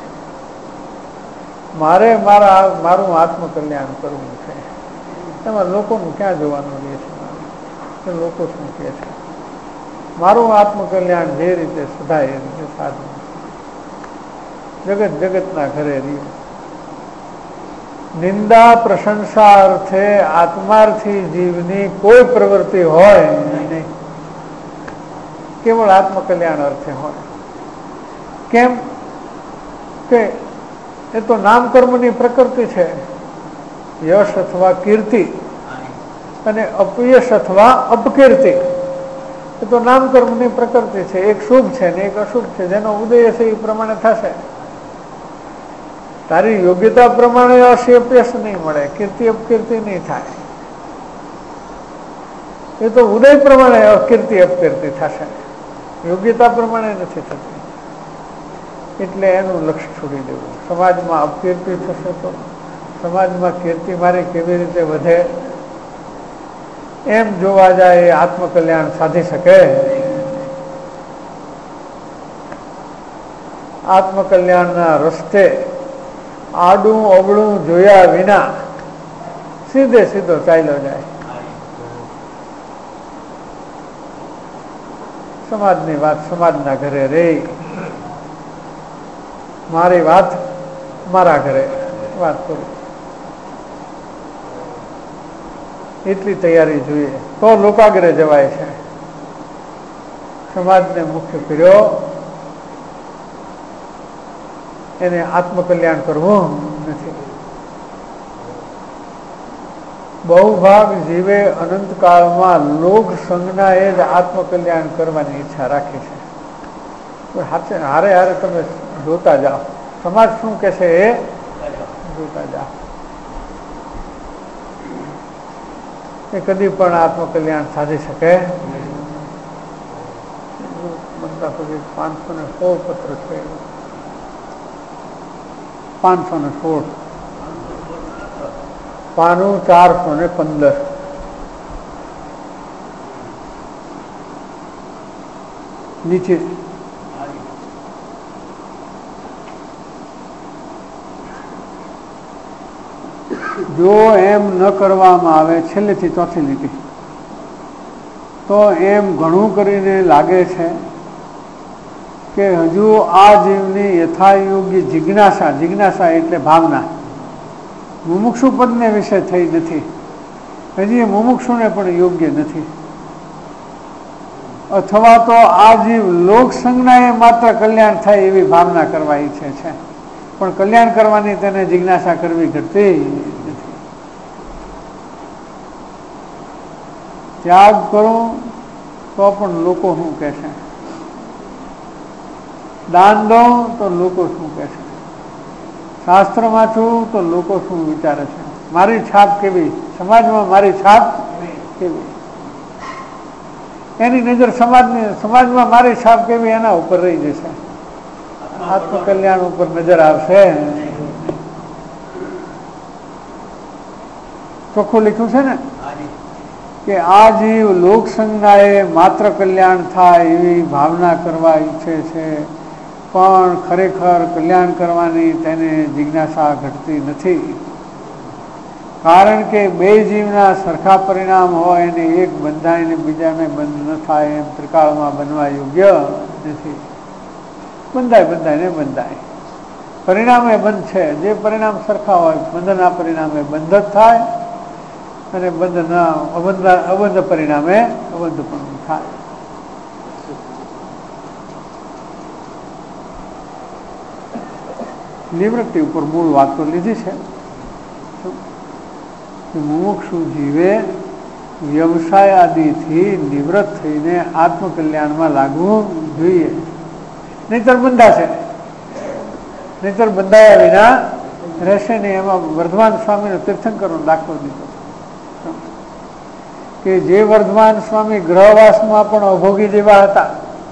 Speaker 2: મારે મારા મારું આત્મકલ્યાણ કરવું છે, એમાં લોકોનું ક્યાં જોવાનું રહે છે? લોકો શું કહે છે? મારું આત્મકલ્યાણ જે રીતે સદાય એ રીતે સાધવું. જગત જગતના ઘરે રહ્યું. નિંદા પ્રશંસા અર્થે આત્માર્થી જીવની કોઈ પ્રવૃત્તિ હોય નહીં, કેવળ આત્મકલ્યાણ અર્થે હોય. કેમ કે એ તો નામકર્મની પ્રકૃતિ છે. યશ અથવા કીર્તિ અને અપયશ અથવા અપકીર્તિ એ તો નામકર્મની પ્રકૃતિ છે. એક શુભ છે ને એક અશુભ છે. જેનો ઉદય છે એ પ્રમાણે થશે. તારી યોગ્યતા પ્રમાણે યશ અપયશ નહીં મળે, કીર્તિ અપકીર્તિ નહીં થાય. એ તો ઉદય પ્રમાણે કીર્તિ અપકીર્તિ થશે, યોગ્યતા પ્રમાણે નથી થતી. એટલે એનું લક્ષ્ય છોડી દેવું. સમાજમાં અપકીર્તિ થશે તો સમાજમાં કીર્તિ મારી કેવી રીતે વધે એમ જોવા જાય એ આત્મકલ્યાણ સાધી શકે? આત્મકલ્યાણના રસ્તે આડું અવળું જોયા વિના સીધે સીધો ચાલ્યો જાય. સમાજની વાત સમાજના ઘરે રહી, મારી વાત મારા ઘરે વાત કરું, એટલી તૈયારી જોઈએ તો લોકાગ્રે જવાય છે. સમાજને મુખ્ય કર્યો એને આત્મકલ્યાણ કરવું નથી. બહુ ભાગ જીવે અનંતકાળમાં લોક સંજ્ઞા એ જ આત્મકલ્યાણ કરવાની ઈચ્છા રાખે છે. હાથે હારે હારે તમે જોતા જાઓ સમાજ શું કે છે એ જોતા જાઓ. એ કદી પણ આત્મકલ્યાણ સાધી શકે? પાંચસો ને સોળ પત્ર છે, પાંચસો ને સોળ પાનું ચારસો ને પંદર. નીચે જો એમ ન કરવામાં આવે, છેલ્લેથી ચોથી લીટી, તો એમ ઘણું કરીને લાગે છે કે હજુ આ જીવની યથાયોગ્ય જિજ્ઞાસા, જિજ્ઞાસા એટલે ભાવના, મુમુક્ષુ પદને વિશે થઈ નથી. હજી એ મુમુક્ષુને પણ યોગ્ય નથી. અથવા તો આ જીવ લોક સંજ્ઞાએ માત્ર કલ્યાણ થાય એવી ભાવના કરવા ઈચ્છે છે, પણ કલ્યાણ કરવાની તેને જિજ્ઞાસા કરવી ઘટતી નથી. ત્યાગ કરું તો પણ લોકો શું કહેશે, દાન દઉં તો લોકો શું કહેશે, શાસ્ત્રમાં છું તો લોકો શું વિચારે છે, મારી છાપ કેવી, સમાજમાં મારી છાપ કેવી, એની નજર સમાજની, સમાજમાં મારી છાપ કેવી એના ઉપર રહી જશે. આત્મકલ્યાણ ઉપર નજર આવશે. ચોખ્ખું લખ્યું છે ને કે આ જીવ લોક સંજ્ઞાએ માત્ર કલ્યાણ થાય એવી ભાવના કરવા ઈચ્છે છે, પણ ખરેખર કલ્યાણ કરવાની તેને જિજ્ઞાસા ઘટતી નથી. કારણ કે બે જીવના સરખા પરિણામ હોય અને એક બંધાય ને બીજાને બંધ ન થાય એમ ત્રિકાળમાં બનવા યોગ્ય નથી. બંધાય બંધાય ને બંધાય, પરિણામે બંધ છે. જે પરિણામ સરખા હોય બંધના પરિણામે બંધ જ થાય અને બંધના અબંધ અબંધ પરિણામે અબંધ પણ થાય. નિવૃત્તિ ઉપર મૂળ વાત તો લીધી છે. મુમુક્ષુ જીવે વ્યવસાય આદિથી નિવૃત્ત થઈને આત્મકલ્યાણમાં લાગવું જોઈએ, નહીતર બંધાશે, નહીતર બંધાયા વિના રહેશે નહીં. એમાં વર્ધમાન સ્વામીનો તીર્થંકરનો દાખલો દીધો કે જે વર્ધમાન સ્વામી ગ્રહવાસમાં પણ અભોગી જેવા હતા,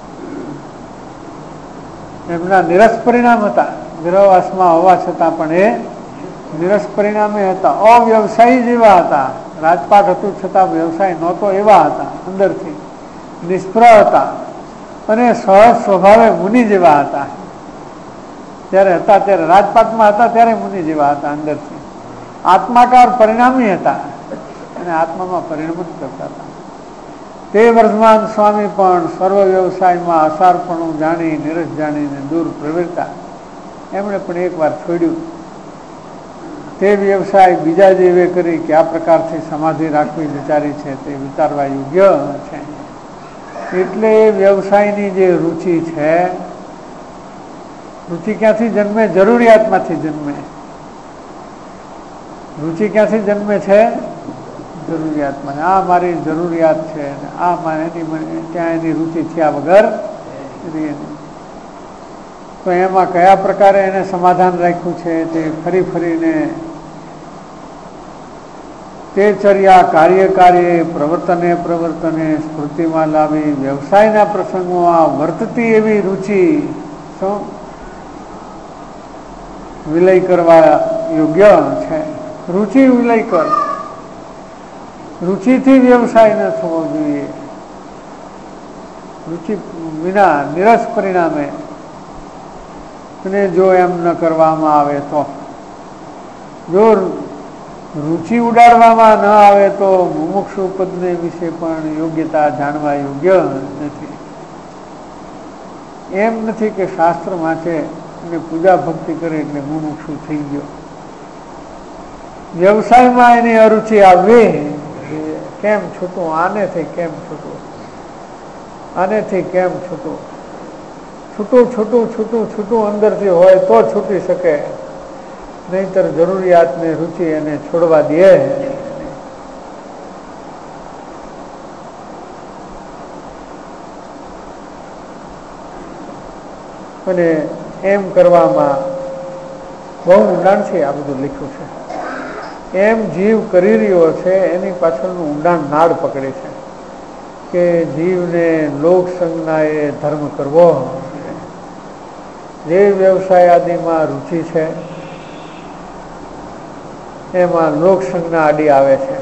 Speaker 2: એમના નિરસ પરિણામ હતા. ગ્રહવાસમાં હોવા છતાં પણ એ નિરસ પરિણામે હતા, અવ્યવસાયી જેવા હતા. રાજપાટ હતું છતાં વ્યવસાય નહોતો એવા હતા, અંદરથી નિષ્ફળ હતા અને સહજ સ્વભાવે મુનિ જેવા હતા. ત્યારે હતા ત્યારે રાજપાટમાં હતા ત્યારે મુનિ જેવા હતા, અંદરથી આત્માકાર પરિણામી હતા અને આત્મામાં પરિણમિત કરતા હતા. તે વર્ધમાન સ્વામી પણ સર્વ વ્યવસાયમાં અસારપણું જાણી, નિરસ જાણીને દૂર પ્રવૃત્તા. એમણે પણ એક વાર છોડ્યું. તે વ્યવસાય બીજા જેવે કરી કયા પ્રકારથી સમાધિ રાખવી વિચારી છે તે વિચારવા યોગ્ય છે. એટલે વ્યવસાયની જે રુચિ છે, રુચિ ક્યાંથી જન્મે? જરૂરિયાતમાંથી જન્મે. રુચિ ક્યાંથી જન્મે છે? જરૂરિયાતમાં. આ મારી જરૂરિયાત છે, આ મારી ત્યાં એની રુચિ થયા વગર રહે. તો એમાં કયા પ્રકારે એને સમાધાન રાખ્યું છે તે ફરી ફરીને તે ચર્યા કાર્ય કાર્ય પ્રવર્તને પ્રવર્તને સ્મૃતિમાં લાવી વ્યવસાયના પ્રસંગોમાં વર્તતી એવી રુચિ શું વિલય કરવા યોગ્ય છે. રુચિ વિલય કર. રુચિથી વ્યવસાય ન થવો જોઈએ. રુચિ વિના નિરસ પરિણામે અને જો એમ ન કરવામાં આવે તો, જો રુચિ ઉડાડવામાં ન આવે તો મુમુક્ષુ પદને વિશે પણ યોગ્યતા જાણવા યોગ્ય નથી. એમ નથી કે શાસ્ત્ર વાંચે અને પૂજા ભક્તિ કરે એટલે મુમુક્ષુ થઈ ગયો. વ્યવસાયમાં એની અરુચિ આવવી, કેમ છૂટું આનેથી, કેમ છૂટું આનેથી, કેમ છૂટું છૂટું છૂટું છૂટું છૂટું અંદરથી હોય તો છૂટી શકે, નહીતર જરૂરિયાતને રુચિ એને છોડવા દે. અને એમ કરવામાં બહુ ઊંડાણથી આ બધું લખ્યું છે. એમ જીવ કરી રહ્યો છે એની પાછળનું ઊંડાણ નાડ પકડે છે કે જીવને લોક સંજ્ઞા એ ધર્મ કરવો. જે વ્યવસાય આદિમાં રુચિ છે એમાં લોક સંજ્ઞા આડી આવે છે.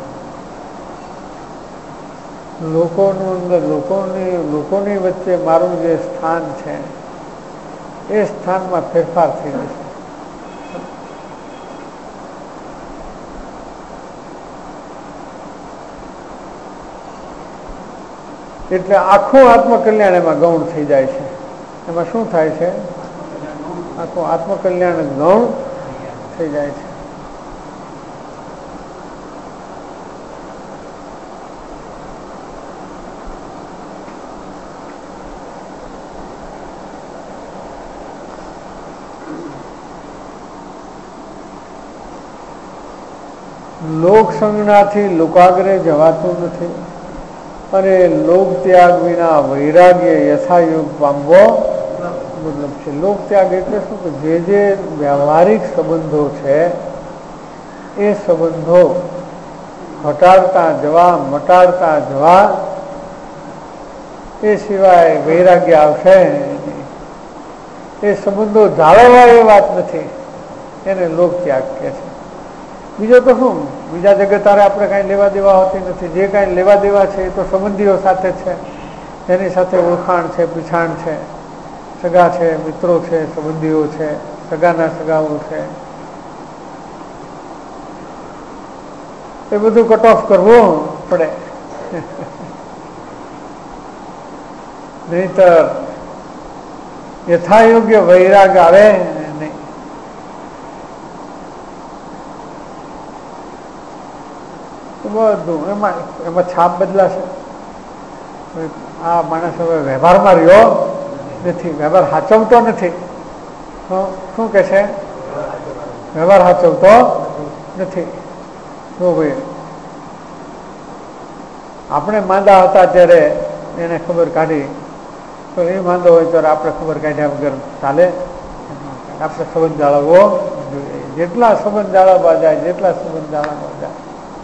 Speaker 2: લોકોનું અંદર લોકોની લોકોની વચ્ચે મારું જે સ્થાન છે એ સ્થાનમાં ફેરફાર થઈ જશે. એટલે આખું આત્મકલ્યાણ એમાં ગૌણ થઈ જાય છે. એમાં શું થાય છે? આખું આત્મકલ્યાણ ગૌણ થઈ જાય છે. લોક સંજ્ઞાથી લોકાગ્રે જવાતું નથી અને લોક ત્યાગ વિના વૈરાગ્ય યથાયુગ પામવો મતલબ છે. લોક ત્યાગ એટલે શું કે જે જે વ્યવહારિક સંબંધો છે એ સંબંધો ઘટાડતા જવા, મટાડતા જવા, એ સિવાય વૈરાગ્ય આવશે. એ સંબંધો જાળવવા એ વાત નથી, એને લોક ત્યાગ કહે છે. બીજો તો શું, બીજા જગતારે આપણે કાંઈ લેવા દેવા હોતી નથી. જે કાંઈ લેવા દેવા છે એ તો સંબંધીઓ સાથે છે, એની સાથે ઓળખાણ છે, પીછાણ છે, સગા છે, મિત્રો છે, સંબંધીઓ છે, સગાના સગાઓ છે, એ બધું કટ ઓફ કરવું પડે. નહીતર યથાયોગ્ય વૈરાગ આવે નહીં. બધું એમાં એમાં છાપ બદલાશે. આ માણસ હવે વ્યવહારમાં રહ્યો નથી, વ્યવહાર સાચવતો નથી. શું કે છે? વ્યવહાર સાચવતો નથી. જો ભાઈ આપણે માંદા હતા ત્યારે એને ખબર કાઢી, તો એ માંદો હોય ત્યારે આપણે ખબર કાઢ્યા વગર ચાલે. આપણે સંબંધ જાળવવો જોઈએ. જેટલા સંબંધ જાળવવા જાય, જેટલા સંબંધ જાળવવા જાય,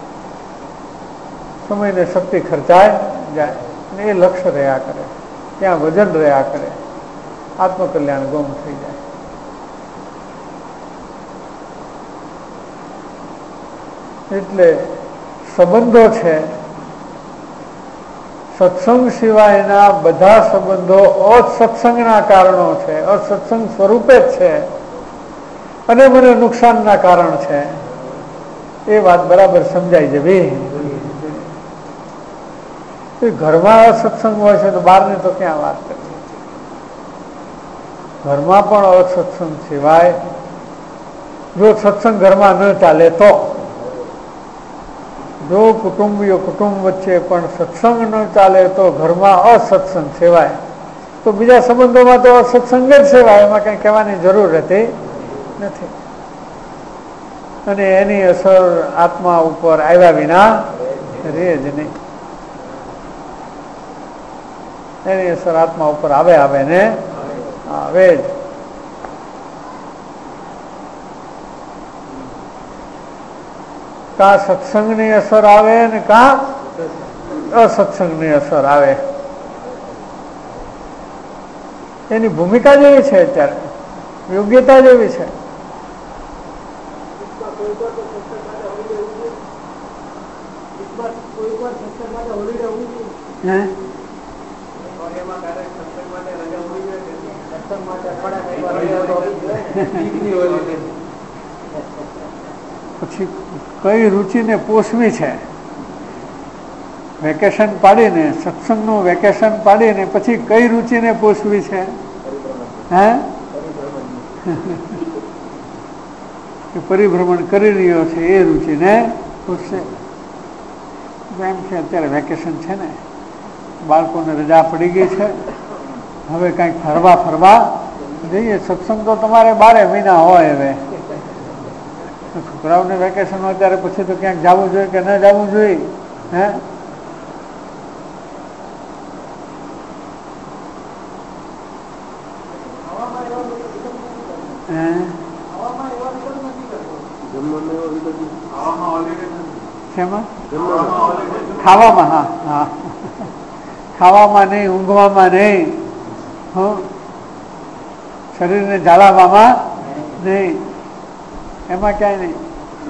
Speaker 2: સમય ને શક્તિ ખર્ચાય જાય અને એ લક્ષ્ય રહ્યા કરે, ત્યાં વજન રહ્યા કરે, આત્મકલ્યાણ ગૌણ થઈ જાય. એટલે સંબંધો છે, સત્સંગ સિવાયના બધા સંબંધો અસત્સંગના કારણો છે, અસત્સંગ સ્વરૂપે જ છે અને મને નુકસાનના કારણ છે. એ વાત બરાબર સમજાઈ જવી. ઘરમાં અસત્સંગ હોય છે તો બહારની તો ક્યાં વાત કરવી. ઘરમાં પણ અસત્સંગ સિવાય જો સત્સંગ ઘરમાં ન ચાલે તો, જો કુટુંબીઓ કુટુંબ વચ્ચે પણ સત્સંગ ન ચાલે તો ઘરમાં અસત્સંગ સેવાય, તો બીજા સંબંધોમાં તો અસત્સંગ જ સેવાય. એમાં કંઈ કહેવાની જરૂર રહેતી નથી. અને એની અસર આત્મા ઉપર આવ્યા વિના રહે જ નહીં. એની અસર આત્મા ઉપર આવે આવે ને આવે જ. કા સત્સંગની અસર આવે ને કા અસત્સંગની અસર આવે. એની ભૂમિકા જેવી છે, અત્યારે યોગ્યતા જેવી છે. હે પછી કઈ રુચિને પોષવી છે? વેકેશન પાડીને, સત્સંગનું વેકેશન પાડીને પછી કઈ રુચિને પોષવી છે? હે પરિભ્રમણ કરી રહ્યો છે એ રુચિને પોષશે. એમ છે અત્યારે વેકેશન છે ને, બાળકોને રજા પડી ગઈ છે, હવે કંઈક ફરવા ફરવા જઈએ. સત્સંગ તો તમારે બારે મહિના હોય. હવે છોકરાઓને વેકેશન હોય ત્યારે પછી તો ક્યાંક જવું જોઈએ કે ન જવું જોઈએ? હે ખાવામાં, હા હા, ખાવામાં નહીં, ઊંઘવામાં નહીં, હું શરીરને જાળવવામાં નહીં, એમાં ક્યાંય નહીં.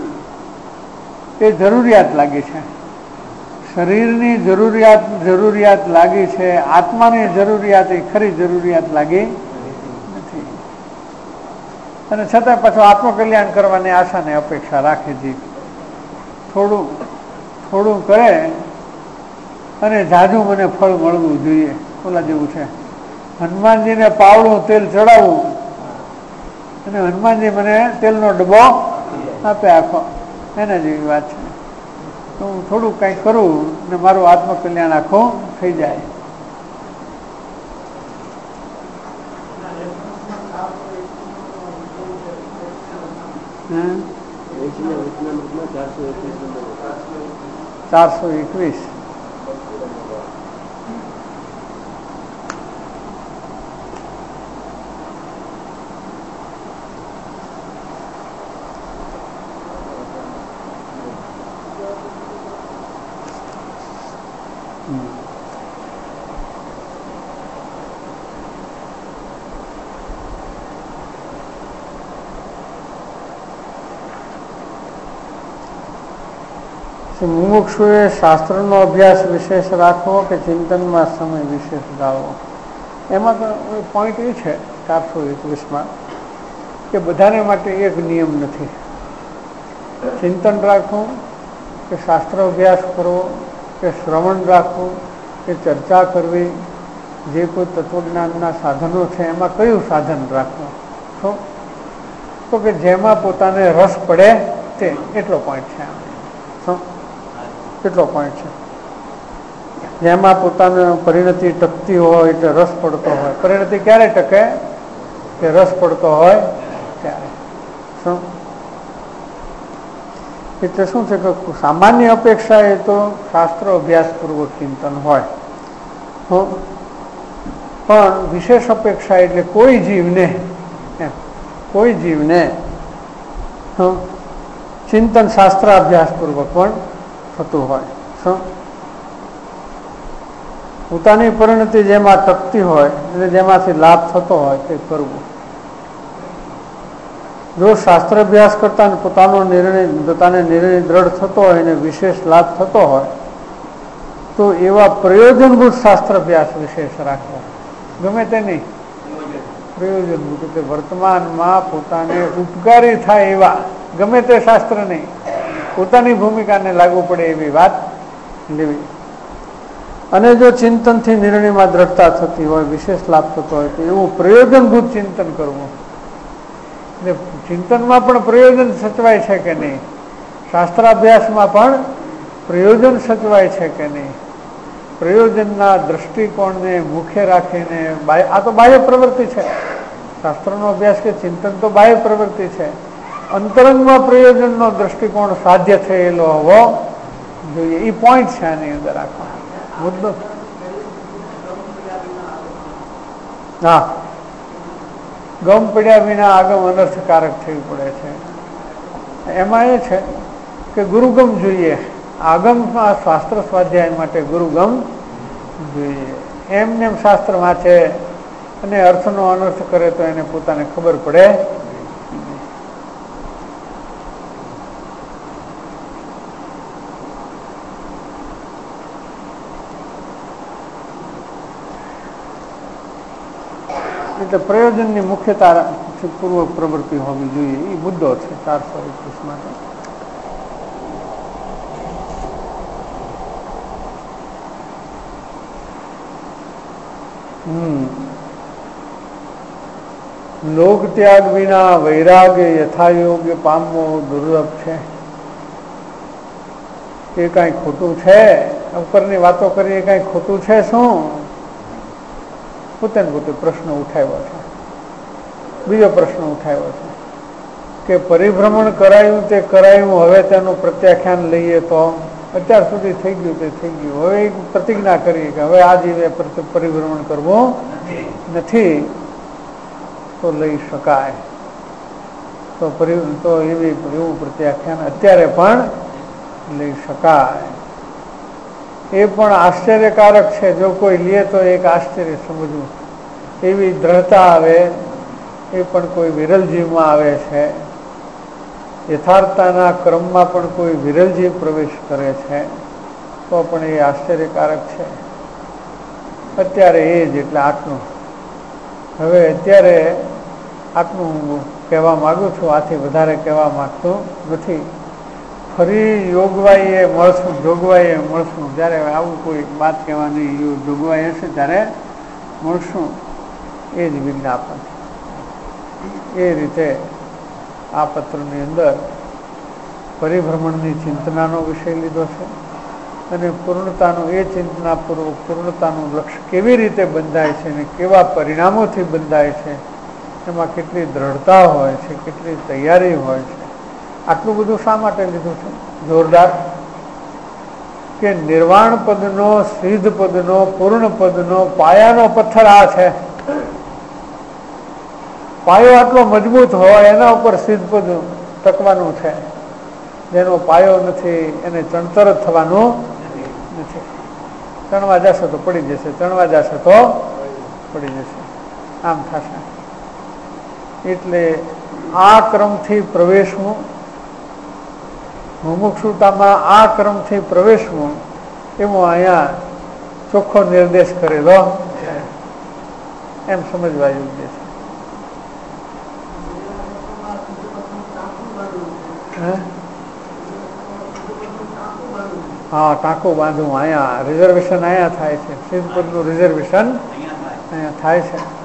Speaker 2: એ જરૂરિયાત લાગી છે, શરીરની જરૂરિયાત જરૂરિયાત લાગી છે, આત્માની જરૂરિયાત એ ખરી જરૂરિયાત લાગી નથી. અને છતાં પાછું આત્મકલ્યાણ કરવાની આશા ને અપેક્ષા રાખે છે. થોડું થોડું કરે અને જાજુ મને ફળ મળવું જોઈએ. ઓલા જેવું છે, હનુમાનજીને પાવડું તેલ ચડાવવું અને હનુમાનજી મને તેલનો ડબ્બો આપે આખો, એના જેવી વાત છે. તો હું થોડુંક કંઈક કરું ને મારું આત્મકલ્યાણ આખું થઈ જાય. ચારસો એકવીસ મુમુક્ષુએ શાસ્ત્રનો અભ્યાસ વિશેષ રાખવો કે ચિંતનમાં સમય વિશેષ ગાળવો? એમાં તો પોઈન્ટ એ છે ચારસો એકવીસમાં કે બધાને માટે એક નિયમ નથી. ચિંતન રાખવું કે શાસ્ત્ર અભ્યાસ કરવો કે શ્રવણ રાખવું કે ચર્ચા કરવી, જે કોઈ તત્વજ્ઞાનના સાધનો છે એમાં કયું સાધન રાખવું? શું તો કે જેમાં પોતાને રસ પડે તે, એટલો પોઈન્ટ છે. શું કેટલો પોઈન્ટ છે? જેમાં પોતાને પરિણતિ ટકતી હોય એટલે રસ પડતો હોય. પરિણતિ ક્યારે ટકે? કે રસ પડતો હોય ત્યારે. શું એટલે શું છે કે સામાન્ય અપેક્ષા એ તો શાસ્ત્ર અભ્યાસપૂર્વક ચિંતન હોય, પણ વિશેષ અપેક્ષા એટલે કોઈ જીવને કોઈ જીવને ચિંતન શાસ્ત્ર અભ્યાસપૂર્વક પણ થતું હોય. શું પોતાની પરિણતિ જેમાં ટકતી હોય એટલે જેમાંથી લાભ થતો હોય તે કરવું. જો શાસ્ત્ર અભ્યાસ કરતા પોતાનો નિર્ણય પોતાને નિર્ણય દ્રઢ થતો હોય અને વિશેષ લાભ થતો હોય તો એવા પ્રયોજનભૂત શાસ્ત્ર અભ્યાસ વિશેષ રાખવો. ગમે તે નહીં, પ્રયોજનભૂત એટલે વર્તમાનમાં પોતાને ઉપકારી થાય એવા ગમે તે શાસ્ત્ર નહીં, પોતાની ભૂમિકાને લાગુ પડે એવી વાત લેવી. અને જો ચિંતનથી નિર્ણયમાં દ્રઢતા થતી હોય, વિશેષ લાભ થતો હોય તો એવું પ્રયોજનભૂત ચિંતન કરવું. એટલે ચિંતનમાં પણ પ્રયોજન સચવાય છે કે નહીં, શાસ્ત્રાભ્યાસમાં પણ પ્રયોજન સચવાય છે કે નહીં, પ્રયોજનના દ્રષ્ટિકોણને મુખ્ય રાખીને, આ તો બાહ્ય પ્રવૃત્તિ છે, શાસ્ત્રનો અભ્યાસ કે ચિંતન તો બાહ્ય પ્રવૃત્તિ છે. અંતરંગમાં પ્રયોજનનો દ્રષ્ટિકોણ સાધ્ય થયેલો હોવો જોઈએ. એ પોઈન્ટ છે આની અંદર આખો મુદ્દો. હા, ગમ પડ્યા વિના આગમ અનર્થકારક થવું પડે છે. એમાં એ છે કે ગુરુગમ જોઈએ. આગમમાં શાસ્ત્ર સ્વાધ્યાય માટે ગુરુગમ જોઈએ. એમને એમ શાસ્ત્ર વાંચે અને અર્થનો અનર્થ કરે તો એને પોતાને ખબર પડે. એટલે પ્રયોજનની મુખ્યતા પૂર્વક પ્રવૃત્તિ હોવી જોઈએ, એ મુદ્દો છે ચારસો એકવીસ માટે. હમ લોક ત્યાગ વિના વૈરાગ્ય યથાયોગ્ય પામવો દુર્લભ છે. એ કઈ ખોટું છે? ઉપરની વાતો કરીએ કઈ ખોટું છે શું? પોતે ને પોતે પ્રશ્ન ઉઠાવ્યો છે. બીજો પ્રશ્ન ઉઠાવ્યો છે કે પરિભ્રમણ કરાયું તે કરાયું, હવે તેનું પ્રત્યાખ્યાન લઈએ તો અત્યાર સુધી થઈ ગયું તે થઈ ગયું, હવે એક પ્રતિજ્ઞા કરીએ કે હવે આ જીવે પરિભ્રમણ કરવું નથી, તો લઈ શકાય. તો તો એવી એવું પ્રત્યાખ્યાન અત્યારે પણ લઈ શકાય. એ પણ આશ્ચર્યકારક છે. જો કોઈ લે તો એક આશ્ચર્ય સમજવું, એવી દ્રઢતા આવે એ પણ કોઈ વિરલજીવમાં આવે છે. યથાર્થતાના ક્રમમાં પણ કોઈ વિરલજીવ પ્રવેશ કરે છે તો પણ એ આશ્ચર્યકારક છે. અત્યારે એ જ એટલે આટલું. હવે અત્યારે આટલું હું કહેવા માગું છું, આથી વધારે કહેવા માગતું નથી. ફરી યોગવાઈએ મળશું, જોગવાઈએ મળશું. જ્યારે આવું કોઈ વાત કહેવાની જોગવાઈ હશે ત્યારે મળશું. એ જ વિજ્ઞાપન. એ રીતે આ પત્રની અંદર પરિભ્રમણની ચિંતનાનો વિષય લીધો છે અને પૂર્ણતાનું એ ચિંતનાપૂર્વક પૂર્ણતાનું લક્ષ્ય કેવી રીતે બંધાય છે અને કેવા પરિણામોથી બંધાય છે, એમાં કેટલી દ્રઢતા હોય છે, કેટલી તૈયારી હોય છે. આટલું બધું શા માટે લીધું છે જોરદાર? કે નિર્વાણ પદનો, સિદ્ધ પદનો, પૂર્ણ પદનો પાયાનો પથ્થર આ છે. પાયો આટલો મજબૂત હોય એના ઉપર સિદ્ધ પદ ટકવાનું છે. જેનો પાયો નથી એને ચણતર જ થવાનું નથી. ચણવા જશે તો પડી જશે, ચણવા જશે તો પડી જશે, આમ થશે. એટલે આ ક્રમથી પ્રવેશવું, મુમુક્ષુતામાં આ ક્રમથી પ્રવેશવું, એવો અહીંયા ચોખ્ખો નિર્દેશ કરેલો એમ સમજવા યોગ્ય છે. હા, ટાંકું બાંધવું અહીંયા રિઝર્વેશન અહીંયા થાય છે. સિદ્ધ પદનું રિઝર્વેશન અહીંયા થાય છે.